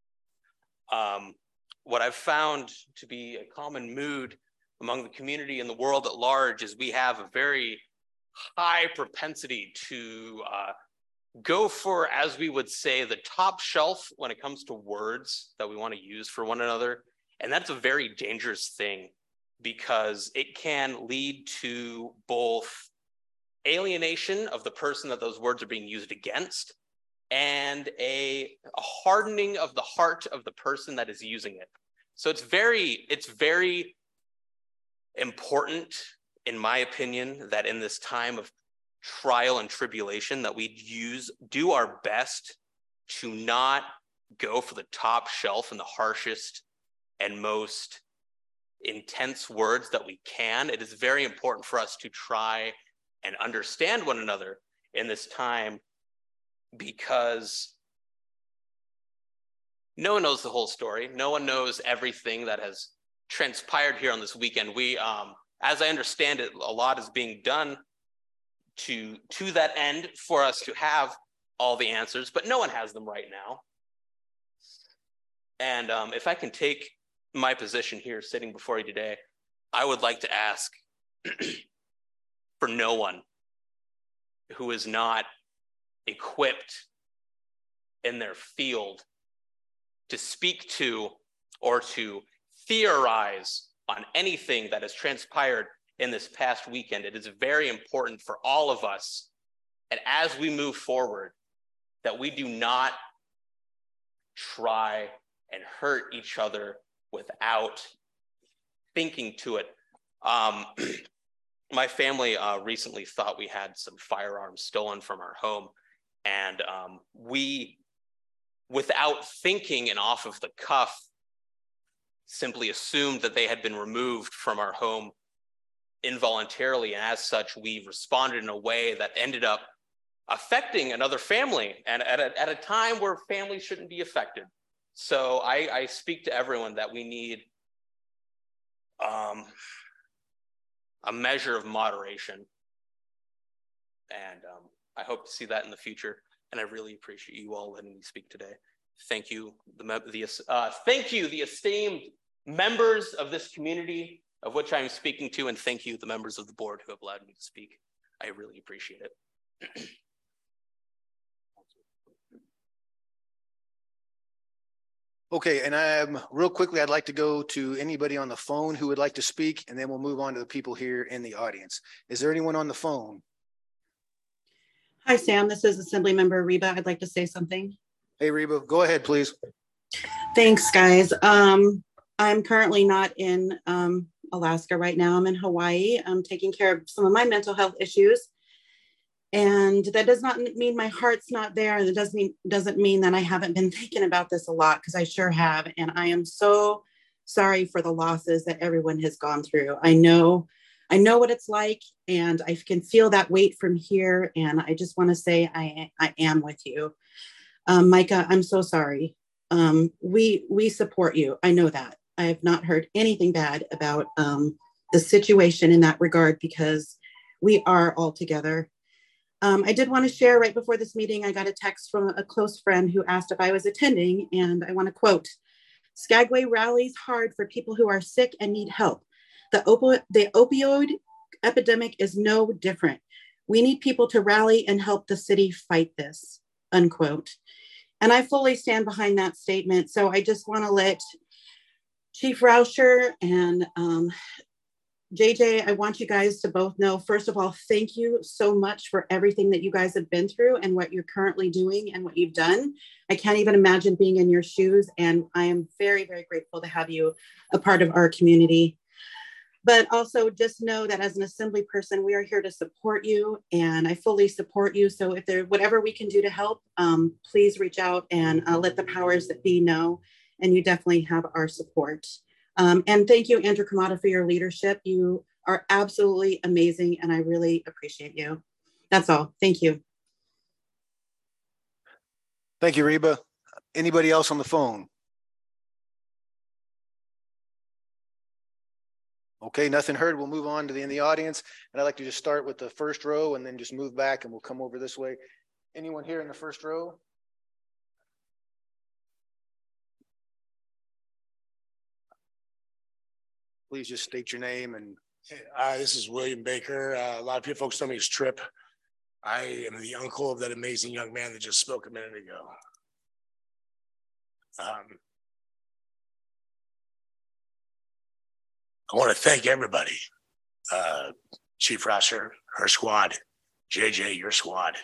S8: What I've found to be a common mood among the community and the world at large is we have a very high propensity to go for, as we would say, the top shelf when it comes to words that we want to use for one another. And that's a very dangerous thing, because it can lead to both alienation of the person that those words are being used against, and a hardening of the heart of the person that is using it. So it's very important, in my opinion, that in this time of trial and tribulation, that we do our best to not go for the top shelf and the harshest and most intense words that we can. It is very important for us to try and understand one another in this time, because no one knows the whole story. No one knows everything that has transpired here on this weekend. We, as I understand it, a lot is being done to that end for us to have all the answers, but no one has them right now. And if I can take my position here sitting before you today, I would like to ask for no one who is not equipped in their field to speak to or to theorize on anything that has transpired in this past weekend. It is very important for all of us, and as we move forward, that we do not try and hurt each other without thinking to it. My family recently thought we had some firearms stolen from our home, and we, without thinking and off of the cuff, simply assumed that they had been removed from our home involuntarily, and as such, we responded in a way that ended up affecting another family, and at a time where families shouldn't be affected. So I speak to everyone that we need a measure of moderation, and I hope to see that in the future. And I really appreciate you all letting me speak today. Thank you, thank you, the esteemed members of this community of which I am speaking to, and thank you, the members of the board who have allowed me to speak. I really appreciate it.
S1: Okay, and real quickly, I'd like to go to anybody on the phone who would like to speak, and then we'll move on to the people here in the audience. Is there anyone on the phone?
S16: Hi, Sam. This is Assemblymember Reba. I'd like to say something.
S1: Hey, Reba, go ahead, please.
S16: Thanks, guys. I'm currently not in Alaska right now. I'm in Hawaii. I'm taking care of some of my mental health issues. And that does not mean my heart's not there. And it doesn't mean that I haven't been thinking about this a lot, because I sure have. And I am so sorry for the losses that everyone has gone through. I know what it's like, and I can feel that weight from here. And I just want to say I am with you. Micah, I'm so sorry. We support you. I know that. I have not heard anything bad about the situation in that regard, because we are all together. I did want to share right before this meeting, I got a text from a close friend who asked if I was attending, and I want to quote, "Skagway rallies hard for people who are sick and need help. The opioid epidemic is no different. We need people to rally and help the city fight this," unquote. And I fully stand behind that statement. So I just want to let Chief Rauscher and JJ, I want you guys to both know, first of all, thank you so much for everything that you guys have been through and what you're currently doing and what you've done. I can't even imagine being in your shoes, and I am very, very grateful to have you a part of our community. but also just know that as an assembly person, we are here to support you, and I fully support you. So if there, whatever we can do to help, please reach out and let the powers that be know, and you definitely have our support. And thank you, Andrew Kamada, for your leadership. You are absolutely amazing, and I really appreciate you. That's all. Thank you.
S1: Thank you, Reba. Anybody else on the phone? Okay, nothing heard. We'll move on to in the audience. And I'd like to just start with the first row and then just move back and we'll come over this way. Anyone here in the first row? Please just state your name and.
S11: This is William Baker. A lot of people folks know me as Trip. I am the uncle of that amazing young man that just spoke a minute ago. I want to thank everybody. Chief Rasser, her squad, JJ, your squad,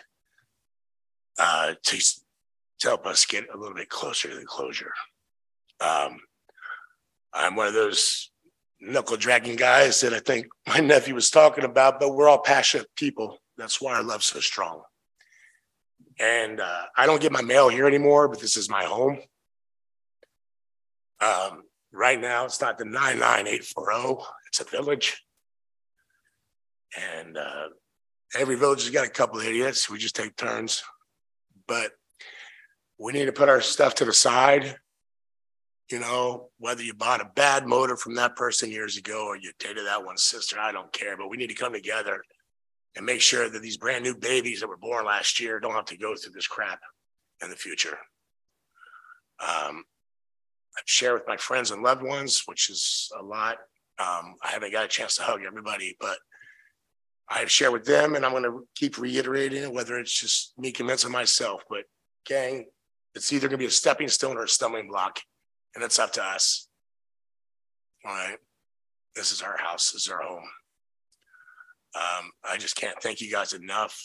S11: to help us get a little bit closer to the closure. I'm one of those knuckle dragging guys that I think my nephew was talking about, but we're all passionate people. That's why our love's so strong. And I don't get my mail here anymore, but this is my home. Right now, it's not the 99840, it's a village. And every village has got a couple of idiots. We just take turns. But we need to put our stuff to the side. You know, whether you bought a bad motor from that person years ago or you dated that one's sister, I don't care. But we need to come together and make sure that these brand new babies that were born last year don't have to go through this crap in the future. I've shared with my friends and loved ones, which is a lot. I haven't got a chance to hug everybody, but I've shared with them, and I'm going to keep reiterating it, whether it's just me convincing myself. But gang, it's either going to be a stepping stone or a stumbling block, and it's up to us. All right, this is our house, this is our home. I just can't thank you guys enough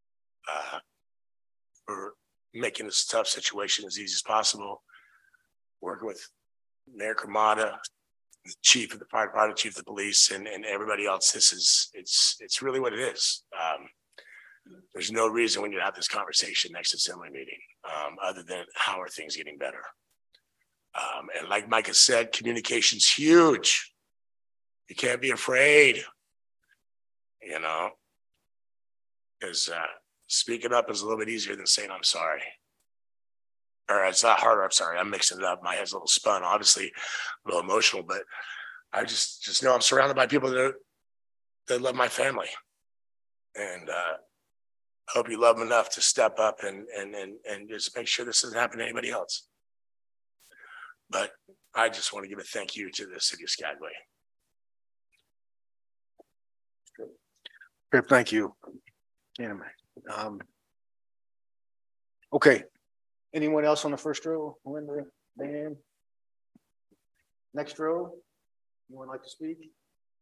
S11: for making this tough situation as easy as possible. Working with Mayor Kamada, the chief of the fire department, chief of the police, and everybody else. It's really what it is. There's no reason we need to have this conversation next assembly meeting, other than how are things getting better. And like Micah said, communication's huge. You can't be afraid, you know, because speaking up is a little bit easier than saying I'm sorry. Or it's not harder. I'm sorry. I'm mixing it up. My head's a little spun, obviously a little emotional, but I just know I'm surrounded by people that love my family. And I hope you love them enough to step up and just make sure this doesn't happen to anybody else. But I just want to give a thank you to the city of Skagway.
S1: Thank you. Okay. Anyone else on the first row? Linda, Dan? Next row? Anyone like to speak?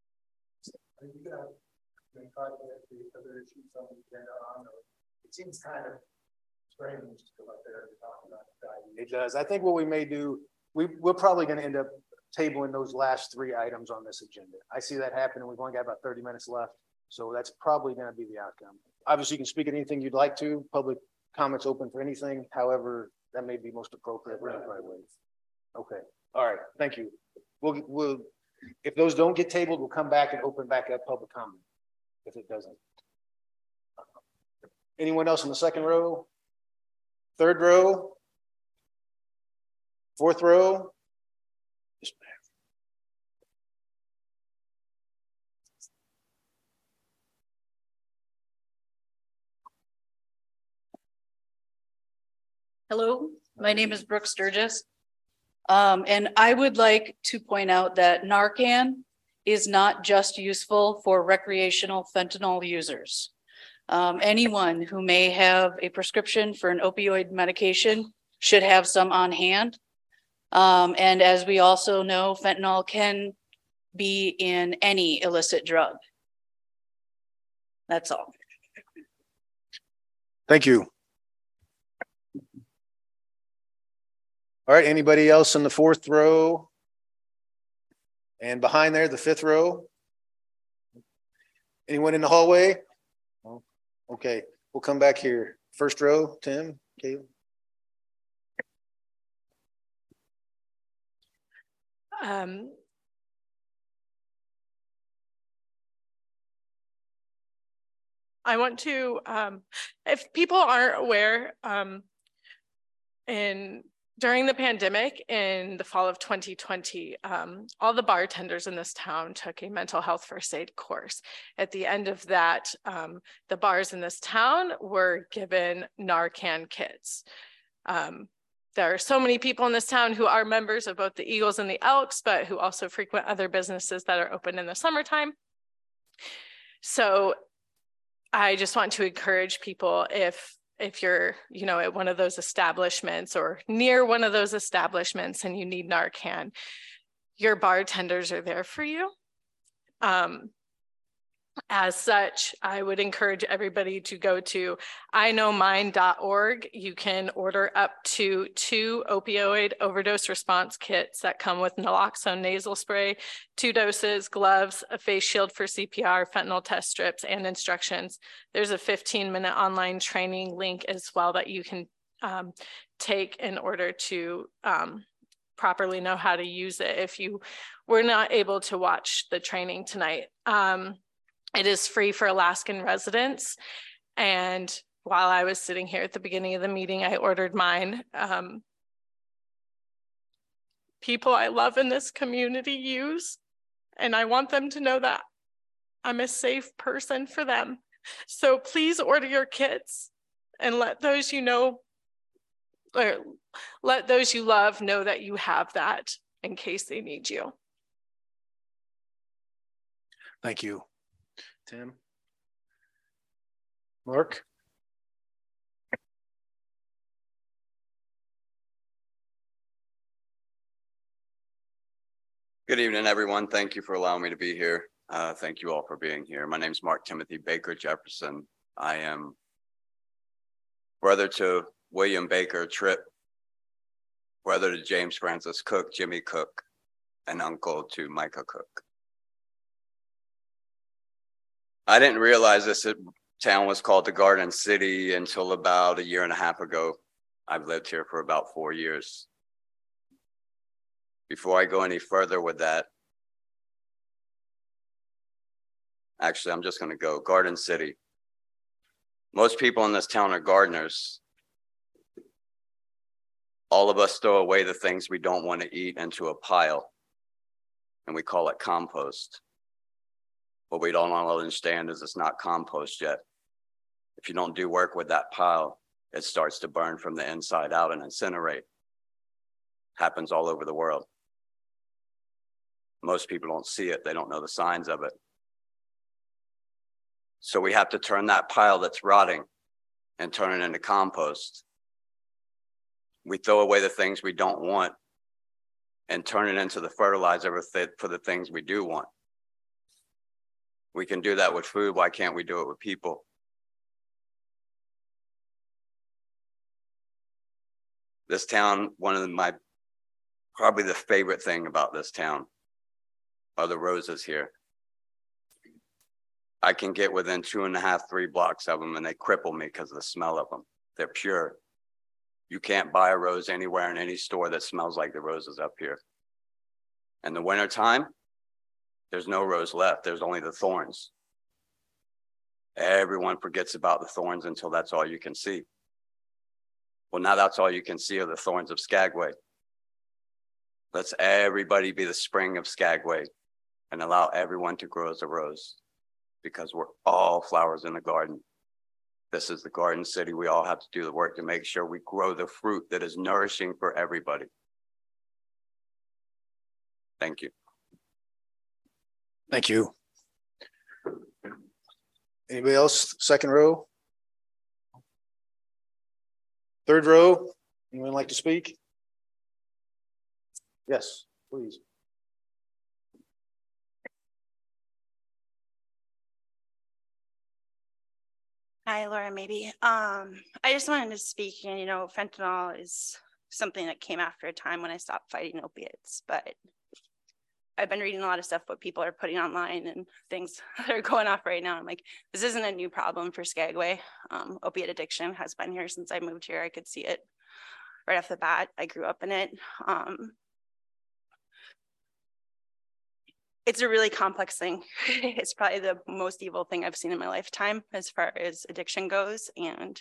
S11: It seems kind of strange to go out there and talk about it.
S1: It does. I think what we may do, we're probably going to end up tabling those last 3 items on this agenda. I see that happening. We've only got about 30 minutes left. So that's probably going to be the outcome. Obviously, you can speak at anything you'd like to. Public comments open for anything. However, that may be most appropriate. Okay. All right. Thank you. We'll if those don't get tabled, we'll come back and open back up public comment if it doesn't. Anyone else in the second row? Third row? Fourth row?
S17: Hello, my name is Brooke Sturgis. And I would like to point out that Narcan is not just useful for recreational fentanyl users. Anyone who may have a prescription for an opioid medication should have some on hand. And as we also know, fentanyl can be in any illicit drug. That's all.
S1: Thank you. All right, anybody else in the fourth row? And behind there, the fifth row? Anyone in the hallway? No? Okay, we'll come back here. First row, Tim, Caleb.
S13: I want to, if people aren't aware, during the pandemic in the fall of 2020, all the bartenders in this town took a mental health first aid course. At the end of that, the bars in this town were given Narcan kits. There are so many people in this town who are members of both the Eagles and the Elks, but who also frequent other businesses that are open in the summertime. So I just want to encourage people, if you're, at one of those establishments or near one of those establishments and you need Narcan, your bartenders are there for you. As such, I would encourage everybody to go to iknowmine.org. You can order up to 2 opioid overdose response kits that come with naloxone nasal spray, 2 doses, gloves, a face shield for CPR, fentanyl test strips, and instructions. There's a 15-minute online training link as well that you can take in order to properly know how to use it if you were not able to watch the training tonight. It is free for Alaskan residents. And while I was sitting here at the beginning of the meeting, I ordered mine. People I love in this community use, and I want them to know that I'm a safe person for them. So please order your kits and let those you know, or let those you love know that you have that in case they need you.
S1: Thank you. Tim. Mark.
S18: Good evening, everyone. Thank you for allowing me to be here. Thank you all for being here. My name is Mark Timothy Baker Jefferson. I am brother to William Baker Tripp, brother to James Francis Cook, Jimmy Cook, and uncle to Micah Cook. I didn't realize this town was called the Garden City until about 1.5 years ago. I've lived here for about 4 years. Before I go any further with that, actually, I'm just going to go Garden City. Most people in this town are gardeners. All of us throw away the things we don't want to eat into a pile, and we call it compost. What we don't all understand is it's not compost yet. If you don't do work with that pile, it starts to burn from the inside out and incinerate. Happens all over the world. Most people don't see it. They don't know the signs of it. So we have to turn that pile that's rotting and turn it into compost. We throw away the things we don't want and turn it into the fertilizer for the things we do want. We can do that with food. Why can't we do it with people? This town, one of probably the favorite thing about this town are the roses here. I can get within 2.5, 3 blocks of them and they cripple me because of the smell of them. They're pure. You can't buy a rose anywhere in any store that smells like the roses up here. In the wintertime, there's no rose left. There's only the thorns. Everyone forgets about the thorns until that's all you can see. Well, now that's all you can see are the thorns of Skagway. Let's everybody be the spring of Skagway and allow everyone to grow as a rose, because we're all flowers in the garden. This is the Garden City. We all have to do the work to make sure we grow the fruit that is nourishing for everybody. Thank you.
S1: Thank you. Anybody else? Second row? Third row? Anyone like to speak? Yes, please.
S15: Hi, Laura, maybe. I just wanted to speak, and fentanyl is something that came after a time when I stopped fighting opiates, but I've been reading a lot of stuff what people are putting online and things that are going off right now. I'm like, this isn't a new problem for Skagway. Opiate addiction has been here since I moved here. I could see it right off the bat. I grew up in it. It's a really complex thing. It's probably the most evil thing I've seen in my lifetime as far as addiction goes. And,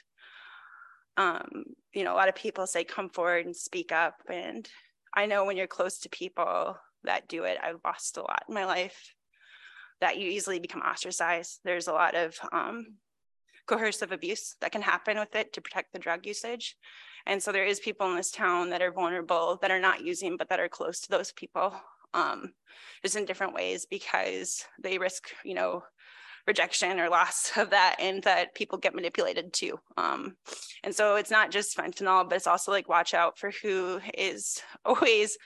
S15: you know, a lot of people say, come forward and speak up. And I know when you're close to people that do it, I've lost a lot in my life, that you easily become ostracized. There's a lot of coercive abuse that can happen with it to protect the drug usage. And so there is people in this town that are vulnerable, that are not using, but that are close to those people. Just in different ways, because they risk, you know, rejection or loss of that, and that people get manipulated too. And so it's not just fentanyl, but it's also like, watch out for who is always,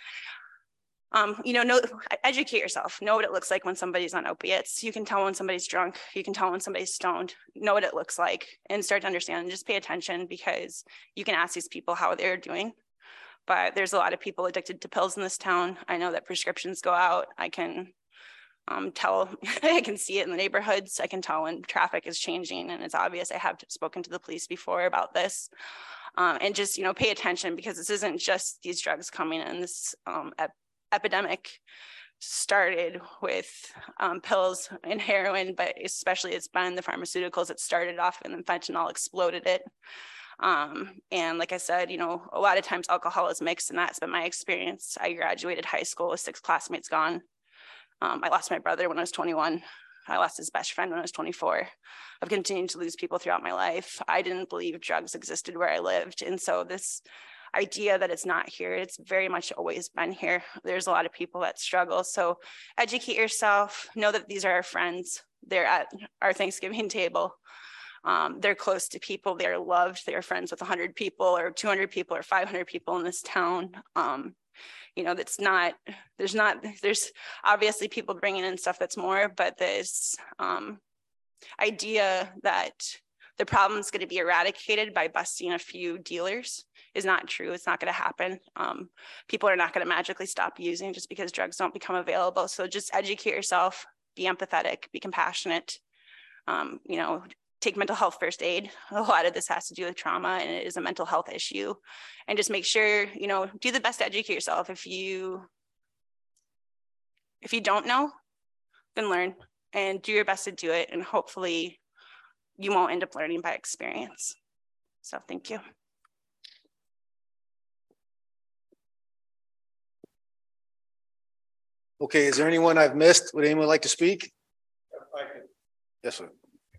S15: you know, educate yourself, know what it looks like when somebody's on opiates. You can tell when somebody's drunk, you can tell when somebody's stoned, know what it looks like, and start to understand and just pay attention, because you can ask these people how they're doing. But there's a lot of people addicted to pills in this town. I know that prescriptions go out. I can tell, I can see it in the neighborhoods. I can tell when traffic is changing, and it's obvious. I have spoken to the police before about this. And just, you know, pay attention, because this isn't just these drugs coming in. This epidemic started with pills and heroin, but especially it's been the pharmaceuticals that started off, and then fentanyl exploded it. And like I said, you know, a lot of times alcohol is mixed, and that's been my experience. I graduated high school with 6 classmates gone. I lost my brother when I was 21. I lost his best friend when I was 24. I've continued to lose people throughout my life. I didn't believe drugs existed where I lived. And so this idea that it's not here, it's very much always been here. There's a lot of people that struggle. So educate yourself, know that these are our friends. They're at our Thanksgiving table. They're close to people, they're loved, they're friends with 100 people or 200 people or 500 people in this town. You know, there's obviously people bringing in stuff that's more, but this idea that the problem is going to be eradicated by busting a few dealers is not true. It's not going to happen. People are not going to magically stop using just because drugs don't become available. So just educate yourself, be empathetic, be compassionate, you know, take mental health first aid. A lot of this has to do with trauma, and it is a mental health issue. And just make sure, you know, do the best to educate yourself. If you don't know, then learn and do your best to do it. And hopefully you won't end up learning by experience. So thank you.
S1: Okay, is there anyone I've missed? Would anyone like to speak? Yes, sir.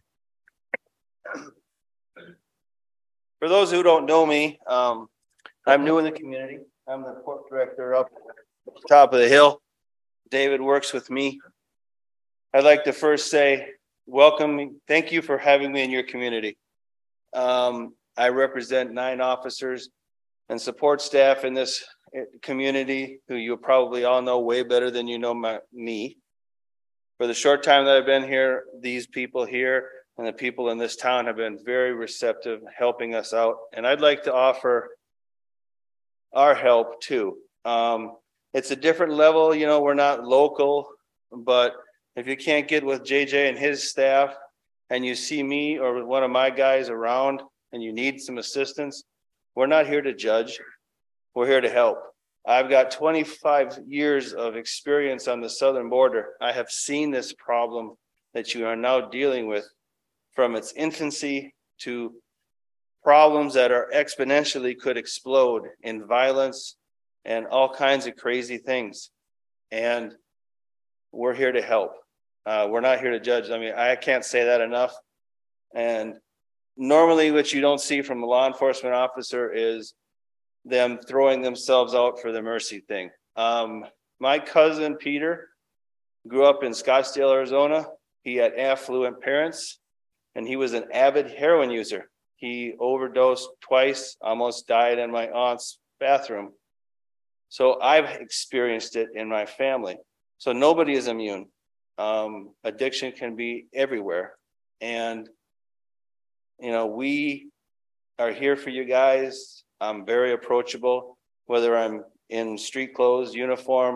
S19: For those who don't know me, I'm new in the community. I'm the port director up top of the hill. David works with me. I'd like to first say, welcome. Thank you for having me in your community. I represent 9 officers and support staff in this community who you probably all know way better than you know me. For the short time that I've been here, these people here and the people in this town have been very receptive, helping us out. And I'd like to offer our help too. It's a different level, you know, we're not local, but if you can't get with JJ and his staff and you see me or one of my guys around and you need some assistance, we're not here to judge. We're here to help. I've got 25 years of experience on the southern border. I have seen this problem that you are now dealing with from its infancy to problems that are exponentially could explode in violence and all kinds of crazy things. And we're here to help. We're not here to judge. I mean, I can't say that enough. And normally what you don't see from a law enforcement officer is them throwing themselves out for the mercy thing. My cousin Peter grew up in Scottsdale, Arizona. He had affluent parents and he was an avid heroin user. He overdosed twice, almost died in my aunt's bathroom. So I've experienced it in my family. So nobody is immune. Addiction can be everywhere. And, you know, we are here for you guys. I'm very approachable, whether I'm in street clothes, uniform,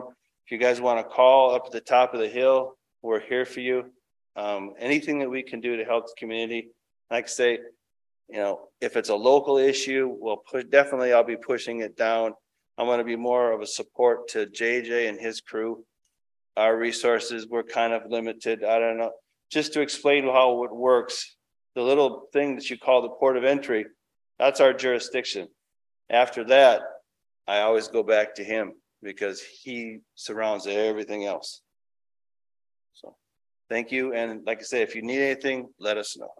S19: If you guys want to call up at the top of the hill, we're here for you. Anything that we can do to help the community, like I say, you know, if it's a local issue, we'll push, definitely I'll be pushing it down. I'm going to be more of a support to JJ and his crew. Our resources were kind of limited. I don't know, just to explain how it works. The little thing that you call the port of entry, that's our jurisdiction. After that, I always go back to him because he surrounds everything else. So thank you. And like I say, if you need anything, let us know.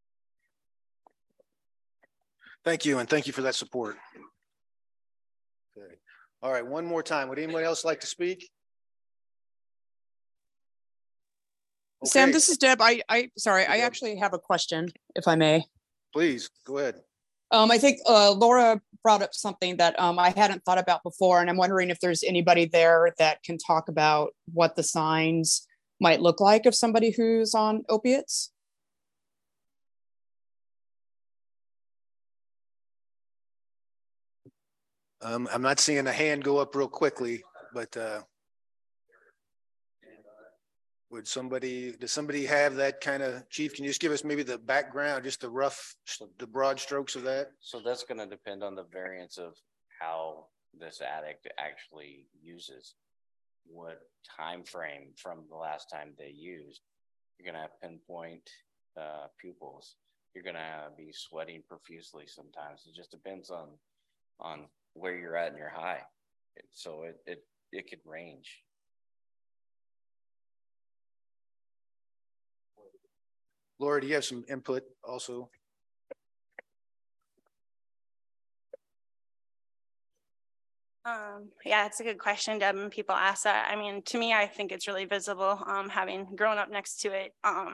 S1: Thank you. And thank you for that support. Okay. All right. One more time. Would anybody else like to speak? Okay.
S2: Sam, this is Deb. I actually have a question, if I may.
S1: Please go ahead.
S2: I think Laura brought up something that I hadn't thought about before, and I'm wondering if there's anybody there that can talk about what the signs might look like of somebody who's on opiates.
S1: I'm not seeing a hand go up real quickly, but does somebody have that kind of, Chief, can you just give us maybe the background, just the broad strokes of that?
S4: So that's going to depend on the variance of how this addict actually uses, what time frame from the last time they used. You're going to have pinpoint pupils. You're going to be sweating profusely sometimes. It just depends on where you're at in your high. So it could range.
S1: Laura, do you have some input also?
S15: Yeah, it's a good question, Deb, and people ask that. I mean, to me, I think it's really visible, having grown up next to it.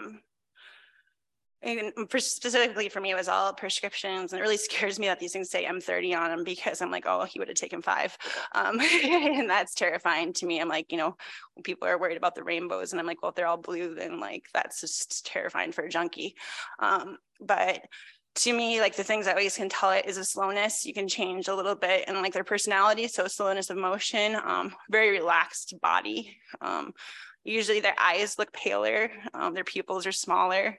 S15: And specifically for me, it was all prescriptions, and it really scares me that these things say M30 on them, because I'm like, oh, he would have taken 5. And that's terrifying to me. I'm like, you know, when people are worried about the rainbows, and I'm like, well, if they're all blue, then like, that's just terrifying for a junkie. But to me, like the things I always can tell it is a slowness. You can change a little bit and like their personality. So slowness of motion, very relaxed body. Usually their eyes look paler, their pupils are smaller.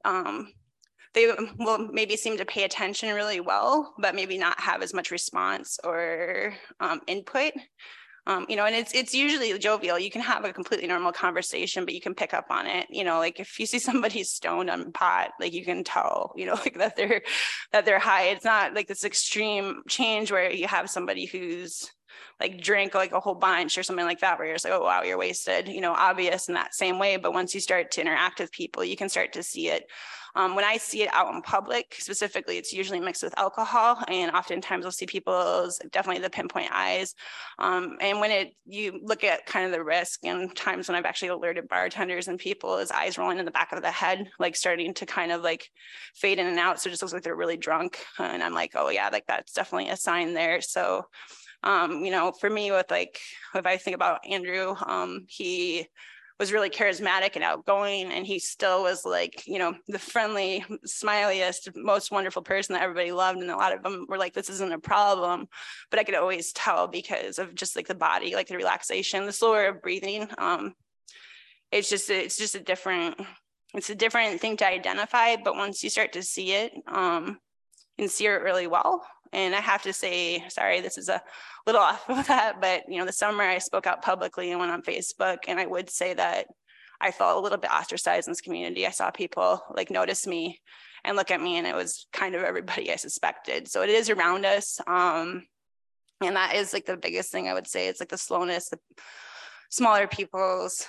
S15: They will maybe seem to pay attention really well, but maybe not have as much response or input. You know, and it's usually jovial. You can have a completely normal conversation, but you can pick up on it. You know, like if you see somebody stoned on pot, like you can tell, you know, like that they're high. It's not like this extreme change where you have somebody who's like drank like a whole bunch or something like that, where you're just like, oh, wow, you're wasted, you know, obvious in that same way. But once you start to interact with people, you can start to see it. When I see it out in public, specifically, it's usually mixed with alcohol. And oftentimes I'll see people's, definitely the pinpoint eyes. And when you look at kind of the risk, and times when I've actually alerted bartenders and people, is eyes rolling in the back of the head, like starting to kind of like fade in and out. So it just looks like they're really drunk. And I'm like, oh yeah, like that's definitely a sign there. So you know, for me, with like, if I think about Andrew, he was really charismatic and outgoing, and he still was like, you know, the friendly, smiliest, most wonderful person that everybody loved. And a lot of them were like, this isn't a problem, but I could always tell because of just like the body, like the relaxation, the slower breathing. It's just a different thing to identify. But once you start to see it, you can see it really well. And I have to say, sorry, this is a little off of that, but you know, the summer I spoke out publicly and went on Facebook, and I would say that I felt a little bit ostracized in this community. I saw people like notice me and look at me, and it was kind of everybody I suspected. So it is around us. And that is like the biggest thing I would say. It's like the slowness, the smaller peoples.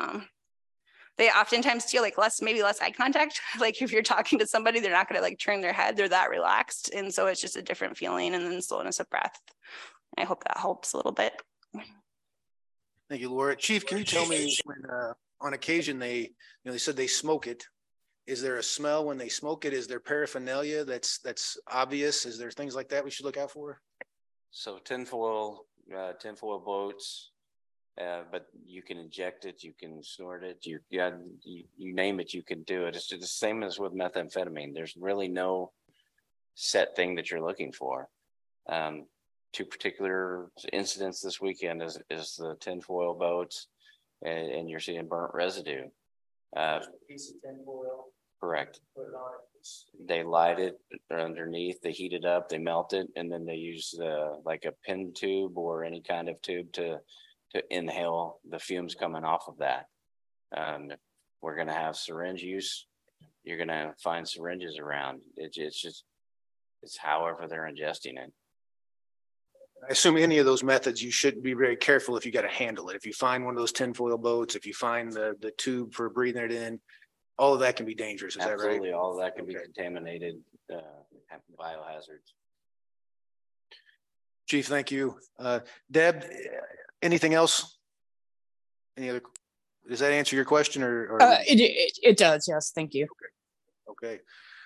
S15: They oftentimes feel like maybe less eye contact. Like if you're talking to somebody, they're not going to like turn their head. They're that relaxed. And so it's just a different feeling, and then slowness of breath. I hope that helps a little bit.
S1: Thank you, Laura. Chief, can you tell me when on occasion they said they smoke it, is there a smell when they smoke it? Is there paraphernalia that's obvious? Is there things like that we should look out for?
S4: So tinfoil boats, but you can inject it, you can snort it, you name it, you can do it. It's the same as with methamphetamine. There's really no set thing that you're looking for. two particular incidents this weekend is the tinfoil boats, and you're seeing burnt residue.
S19: Piece of tinfoil.
S4: Correct.
S19: Put it on it.
S4: They light it underneath, they heat it up, they melt it, and then they use like a pin tube or any kind of tube to inhale the fumes coming off of that. We're gonna have syringe use. You're gonna find syringes around. It's however they're ingesting it.
S1: I assume any of those methods, you should be very careful if you got to handle it. If you find one of those tinfoil boats, if you find the tube for breathing it in, all of that can be dangerous. Is
S4: Absolutely,
S1: that right?
S4: all of that can be contaminated, biohazards.
S1: Chief, thank you. Deb, anything else? Any other? Does that answer your question or?
S2: It does. Yes. Thank you.
S1: Okay.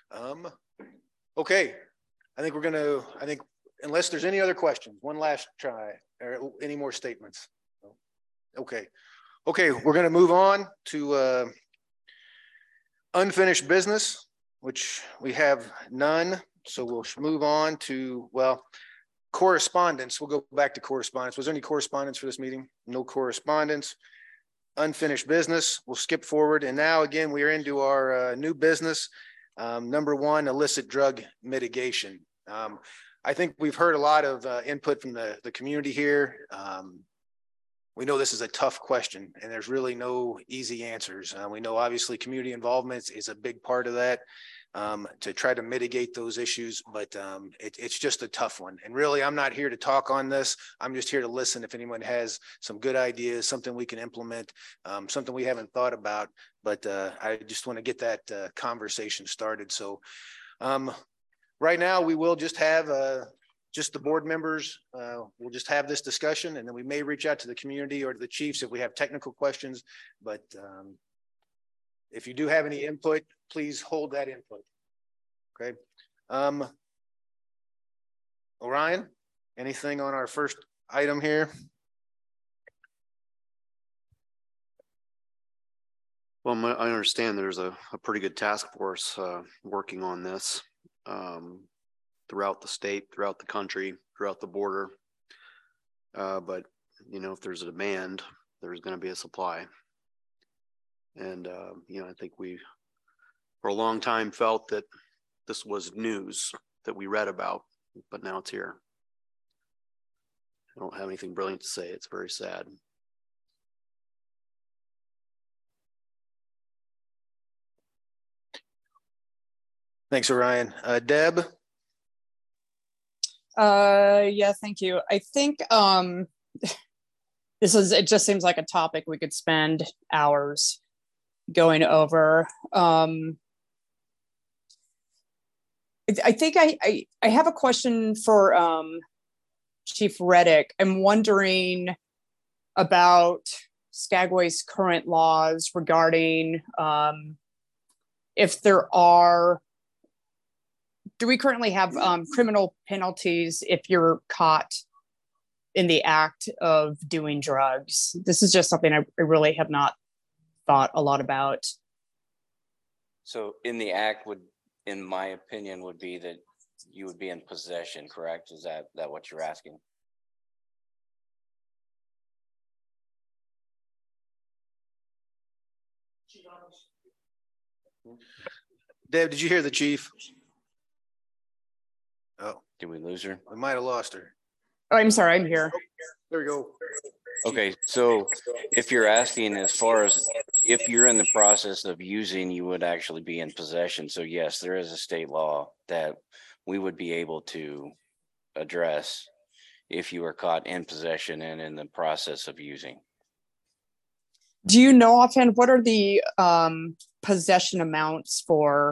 S1: Okay. I think unless there's any other questions, one last try or any more statements. Okay. Okay. We're going to move on to unfinished business, which we have none. So we'll move on to, well, correspondence. We'll go back to correspondence. Was there any correspondence for this meeting? No correspondence. Unfinished business. We'll skip forward. And now again, we are into our new business. Number one, illicit drug mitigation. I think we've heard a lot of input from the community here. We know this is a tough question and there's really no easy answers. We know obviously community involvement is a big part of that to try to mitigate those issues, but it's just a tough one. And really, I'm not here to talk on this. I'm just here to listen if anyone has some good ideas, something we can implement, something we haven't thought about, but I just want to get that conversation started. So right now we will just have just the board members. We'll just have this discussion and then we may reach out to the community or to the chiefs if we have technical questions, but if you do have any input, please hold that input. Okay. Orion, anything on our first item here?
S3: Well, I understand there's a pretty good task force working on this throughout the state, throughout the country, throughout the border. But, you know, if there's a demand, there's going to be a supply. And, you know, I think we, for a long time, felt that this was news that we read about, but now it's here. I don't have anything brilliant to say. It's very sad.
S1: Thanks, Orion. Deb?
S2: Yeah, thank you. I think it just seems like a topic we could spend hours going over. I think I have a question for Chief Reddick. I'm wondering about Skagway's current laws regarding if there are, do we currently have criminal penalties if you're caught in the act of doing drugs? This is just something I really have not thought a lot about.
S4: So in the act would, in my opinion, would be that you would be in possession, correct? Is that what you're asking?
S1: Deb, did you hear the chief? Oh,
S4: did we lose her?
S1: We might have lost her.
S2: Oh, I'm sorry, I'm here.
S1: There we go.
S4: Okay, so if you're asking as far as if you're in the process of using, you would actually be in possession. So yes, there is a state law that we would be able to address if you were caught in possession and in the process of using.
S2: Do you know offhand what are the possession amounts for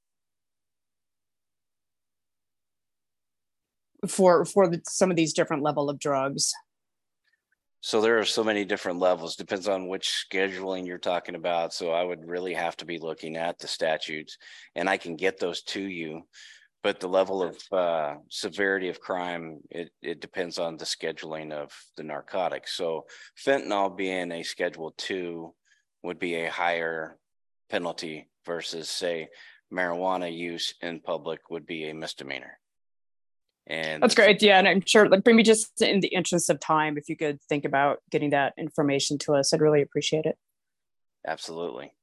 S2: some of these different level of drugs?
S4: So there are so many different levels, depends on which scheduling you're talking about. So I would really have to be looking at the statutes, and I can get those to you. But the level of severity of crime, it depends on the scheduling of the narcotics. So fentanyl being a Schedule II would be a higher penalty versus, say, marijuana use in public would be a misdemeanor. And
S2: that's great. Yeah. And I'm sure, like, maybe just in the interest of time, if you could think about getting that information to us, I'd really appreciate it.
S4: Absolutely.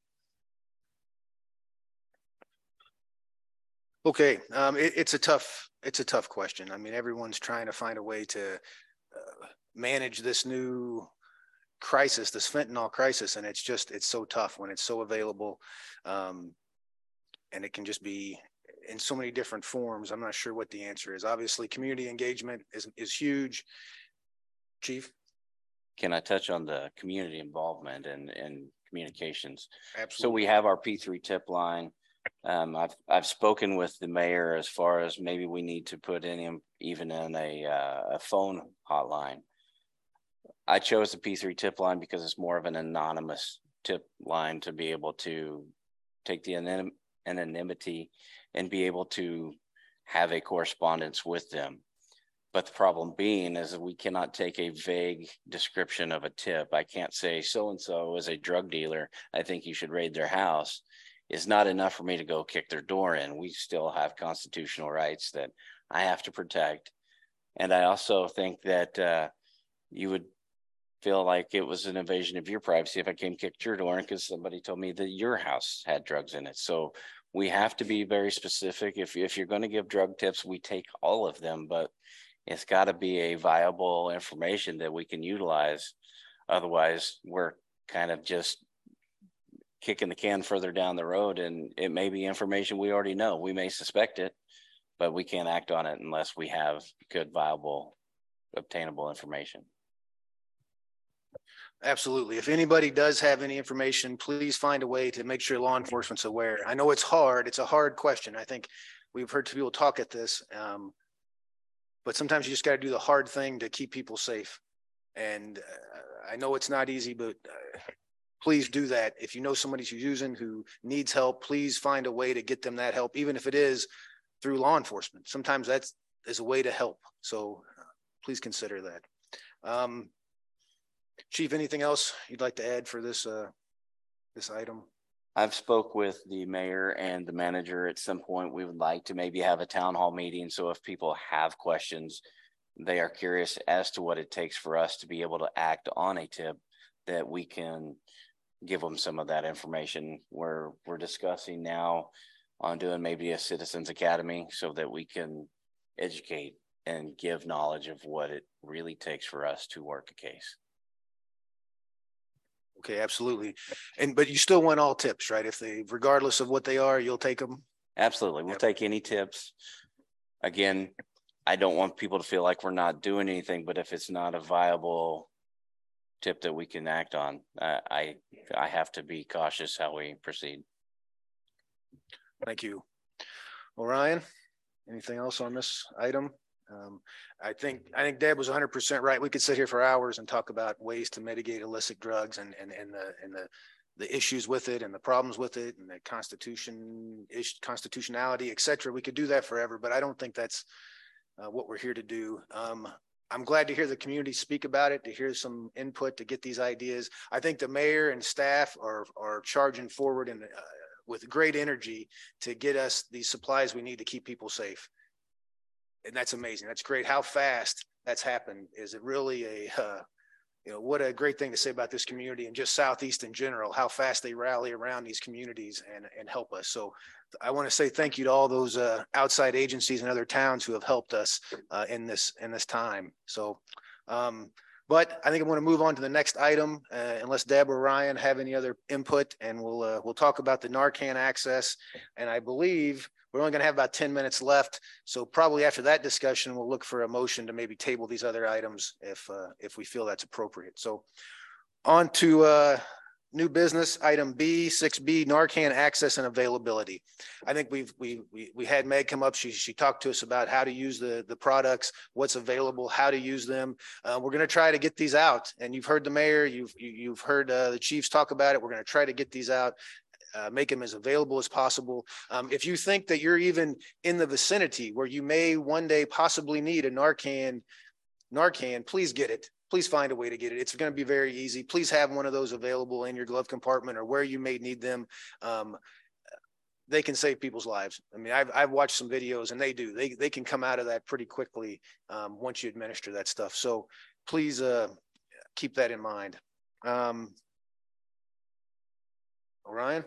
S1: Okay. It's a tough question. I mean, everyone's trying to find a way to manage this new crisis, this fentanyl crisis. And it's so tough when it's so available. And it can just be in so many different forms. I'm not sure what the answer is. Obviously, community engagement is huge. Chief?
S4: Can I touch on the community involvement and communications?
S1: Absolutely.
S4: So we have our P3 tip line. I've spoken with the mayor as far as maybe we need to put even in a phone hotline. I chose the P3 tip line because it's more of an anonymous tip line to be able to take the anonymity and be able to have a correspondence with them. But the problem being is that we cannot take a vague description of a tip. I can't say so-and-so is a drug dealer, I think you should raid their house. Is not enough for me to go kick their door in. We still have constitutional rights that I have to protect. And I also think that you would feel like it was an invasion of your privacy if I came kicked your door because somebody told me that your house had drugs in it. So we have to be very specific. If you're going to give drug tips, we take all of them, but it's got to be a viable information that we can utilize. Otherwise, we're kind of just kicking the can further down the road, and it may be information we already know. We may suspect it, but we can't act on it unless we have good, viable, obtainable information.
S1: Absolutely. If anybody does have any information, please find a way to make sure law enforcement's aware. I know it's hard. It's a hard question. I think we've heard people talk at this, but sometimes you just got to do the hard thing to keep people safe. And I know it's not easy, but please do that. If you know somebody who's using, who needs help, please find a way to get them that help, even if it is through law enforcement. Sometimes that's is a way to help. So please consider that. Chief, anything else you'd like to add for this this item?
S4: I've spoke with the mayor and the manager. At some point, we would like to maybe have a town hall meeting. So if people have questions, they are curious as to what it takes for us to be able to act on a tip, that we can give them some of that information. We're discussing now on doing maybe a citizens academy so that we can educate and give knowledge of what it really takes for us to work a case.
S1: Okay, absolutely. But you still want all tips, right? If they, regardless of what they are, you'll take them?
S4: Absolutely. We'll take any tips. Again, I don't want people to feel like we're not doing anything, but if it's not a viable tip that we can act on, I have to be cautious how we proceed.
S1: Thank you. Orion, anything else on this item? I think Deb was 100% right. We could sit here for hours and talk about ways to mitigate illicit drugs and the issues with it and the problems with it and the constitutionality, et cetera. We could do that forever, but I don't think that's what we're here to do. I'm glad to hear the community speak about it, to hear some input, to get these ideas. I think the mayor and staff are charging forward and with great energy to get us these supplies we need to keep people safe. And that's amazing. That's great. How fast that's happened. Is it really what a great thing to say about this community and just Southeast in general, how fast they rally around these communities and help us. So I want to say thank you to all those outside agencies and other towns who have helped us in this time. So, but I think I'm going to move on to the next item, unless Deb or Ryan have any other input, and we'll talk about the Narcan access. And I believe we're only going to have about 10 minutes left. So probably after that discussion, we'll look for a motion to maybe table these other items if we feel that's appropriate. So on to new business, item B, 6B, Narcan access and availability. I think we had Meg come up. She talked to us about how to use the products, what's available, how to use them. We're going to try to get these out. And you've heard the mayor, you've heard the chiefs talk about it. We're going to try to get these out. Make them as available as possible. If you think that you're even in the vicinity where you may one day possibly need a Narcan, please get it. Please find a way to get it. It's going to be very easy. Please have one of those available in your glove compartment or where you may need them. they can save people's lives. I mean, I've watched some videos, and they can come out of that pretty quickly once you administer that stuff. So please keep that in mind. Orion?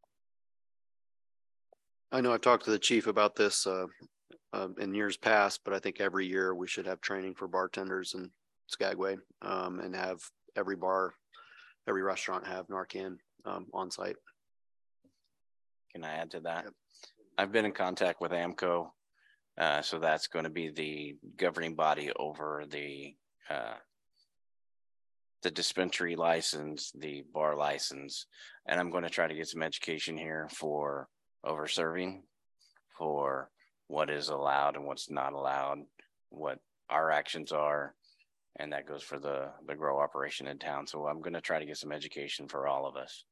S3: I know I've talked to the chief about this in years past, but I think every year we should have training for bartenders in Skagway, and have every bar, every restaurant have Narcan on site.
S4: Can I add to that? Yep. I've been in contact with AMCO, so that's going to be the governing body over the dispensary license, the bar license, and I'm going to try to get some education here for over serving, for what is allowed and what's not allowed, what our actions are, and that goes for the grow operation in town. So I'm going to try to get some education for all of us.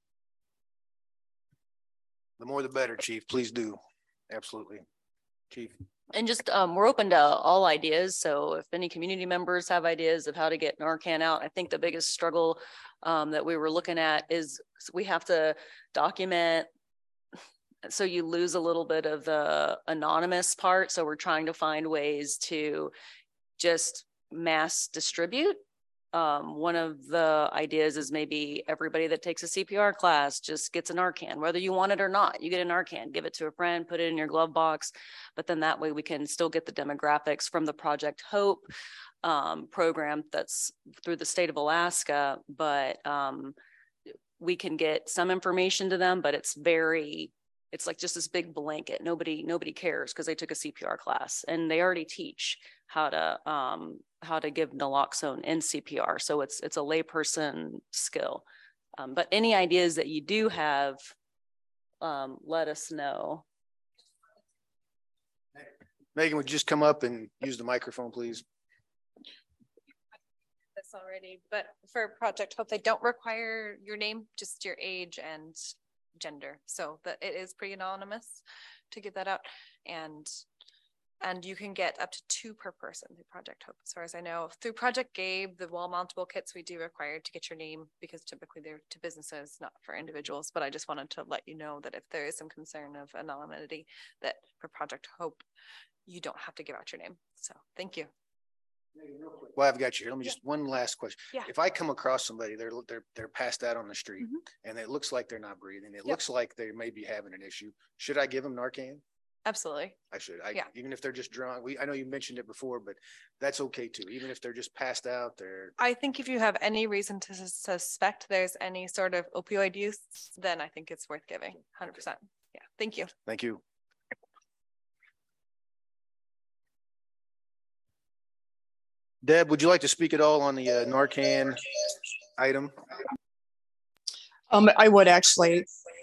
S1: The more the better, Chief. Please do. Absolutely. Chief.
S9: And just we're open to all ideas. So if any community members have ideas of how to get Narcan out, I think the biggest struggle that we were looking at is we have to document. So you lose a little bit of the anonymous part. So we're trying to find ways to just mass distribute. One of the ideas is maybe everybody that takes a CPR class just gets a Narcan, whether you want it or not. You get a Narcan, give it to a friend, put it in your glove box. But then that way we can still get the demographics from the Project Hope program that's through the state of Alaska. But we can get some information to them, but it's like just this big blanket. Nobody cares because they took a CPR class and they already teach how to give naloxone in CPR. So it's a layperson skill. But any ideas that you do have, let us know.
S1: Megan, would you just come up and use the microphone, please?
S7: This already, but for Project Hope, they don't require your name, just your age and gender. So that it is pretty anonymous to get that out. And you can get up to 2 per person through Project Hope. As far as I know, through Project Gabe, the wall mountable kits, we do require to get your name because typically they're to businesses, not for individuals. But I just wanted to let you know that if there is some concern of anonymity, that for Project Hope, you don't have to give out your name. So thank you.
S1: Well, I've got you here. Let me just one last question.
S7: Yeah.
S1: If I come across somebody, they're passed out on the street, and it looks like they're not breathing, it looks like they may be having an issue. Should I give them Narcan?
S7: Absolutely.
S1: I should. Even if they're just drunk. I know you mentioned it before, but that's okay too. Even if they're just passed out,
S7: I think if you have any reason to suspect there's any sort of opioid use, then I think it's worth giving. 100%. Yeah. Thank you.
S1: Thank you. Deb, would you like to speak at all on the Narcan item?
S2: I would actually.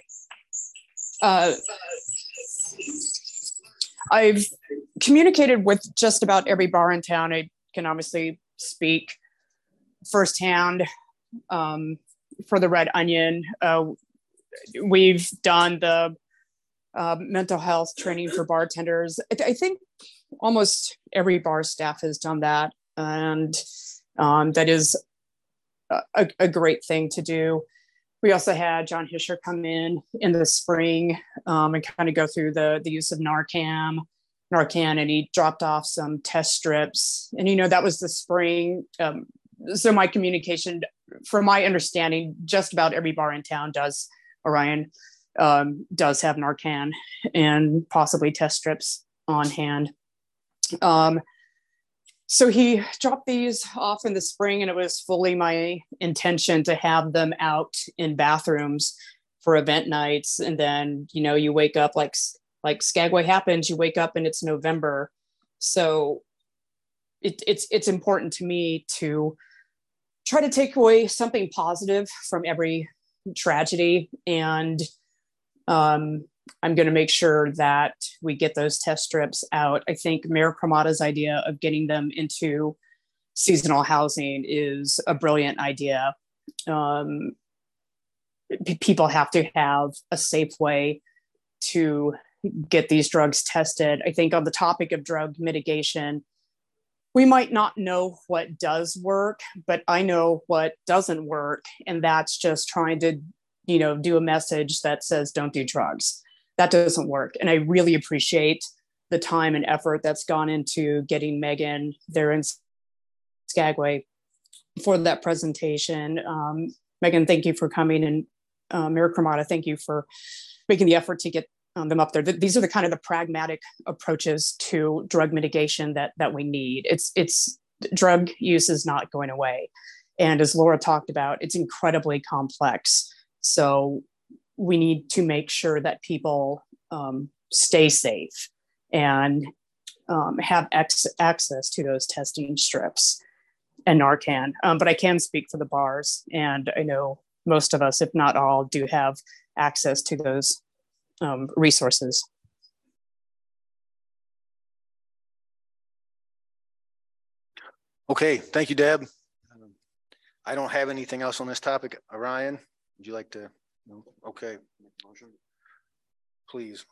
S2: I've communicated with just about every bar in town. I can obviously speak firsthand for the Red Onion. We've done the mental health training for bartenders. I think almost every bar staff has done that. And that is a great thing to do. We also had John Hischer come in the spring and kind of go through the use of Narcan, and he dropped off some test strips. And, that was the spring. So my communication, from my understanding, just about every bar in town does, Orion, does have Narcan and possibly test strips on hand. So he dropped these off in the spring, and it was fully my intention to have them out in bathrooms for event nights. And then, you wake up like Skagway happens, you wake up and it's November. So it's important to me to try to take away something positive from every tragedy. And I'm going to make sure that we get those test strips out. I think Mayor Cremata's idea of getting them into seasonal housing is a brilliant idea. People have to have a safe way to get these drugs tested. I think on the topic of drug mitigation, we might not know what does work, but I know what doesn't work. And that's just trying to, do a message that says, don't do drugs. that doesn't work. And I really appreciate the time and effort that's gone into getting Megan there in Skagway for that presentation. Megan, thank you for coming, and Mayor Cremata, thank you for making the effort to get them up there. These are the kind of the pragmatic approaches to drug mitigation that we need. It's drug use is not going away. And as Laura talked about, it's incredibly complex. So we need to make sure that people stay safe and have access to those testing strips and Narcan. But I can speak for the bars, and I know most of us, if not all, do have access to those resources.
S1: Okay, thank you, Deb. I don't have anything else on this topic. Ryan, would you like to? No? Okay. Please.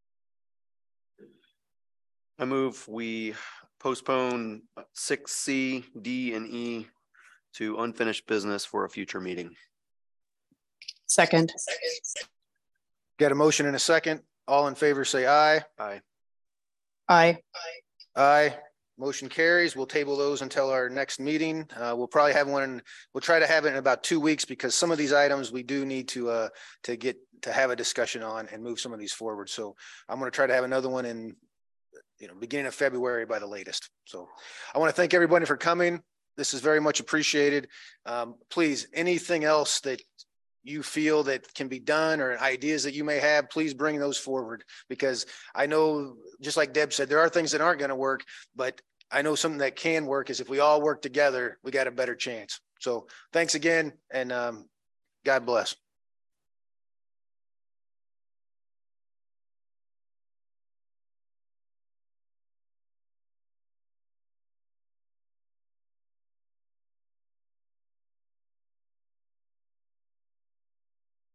S3: I move we postpone 6C, D, and E to unfinished business for a future meeting.
S2: Second.
S1: Got a motion and a second. All in favor, say aye.
S3: Aye.
S2: Aye.
S1: Aye. Motion carries. We'll table those until our next meeting. We'll probably have one. We'll try to have it in about 2 weeks, because some of these items we do need to have a discussion on and move some of these forward. So I'm going to try to have another one in beginning of February by the latest. So I want to thank everybody for coming. This is very much appreciated. Please, anything else that you feel that can be done or ideas that you may have, please bring those forward, because I know, just like Deb said, there are things that aren't going to work, but I know something that can work is if we all work together, we got a better chance. So thanks again, and God bless.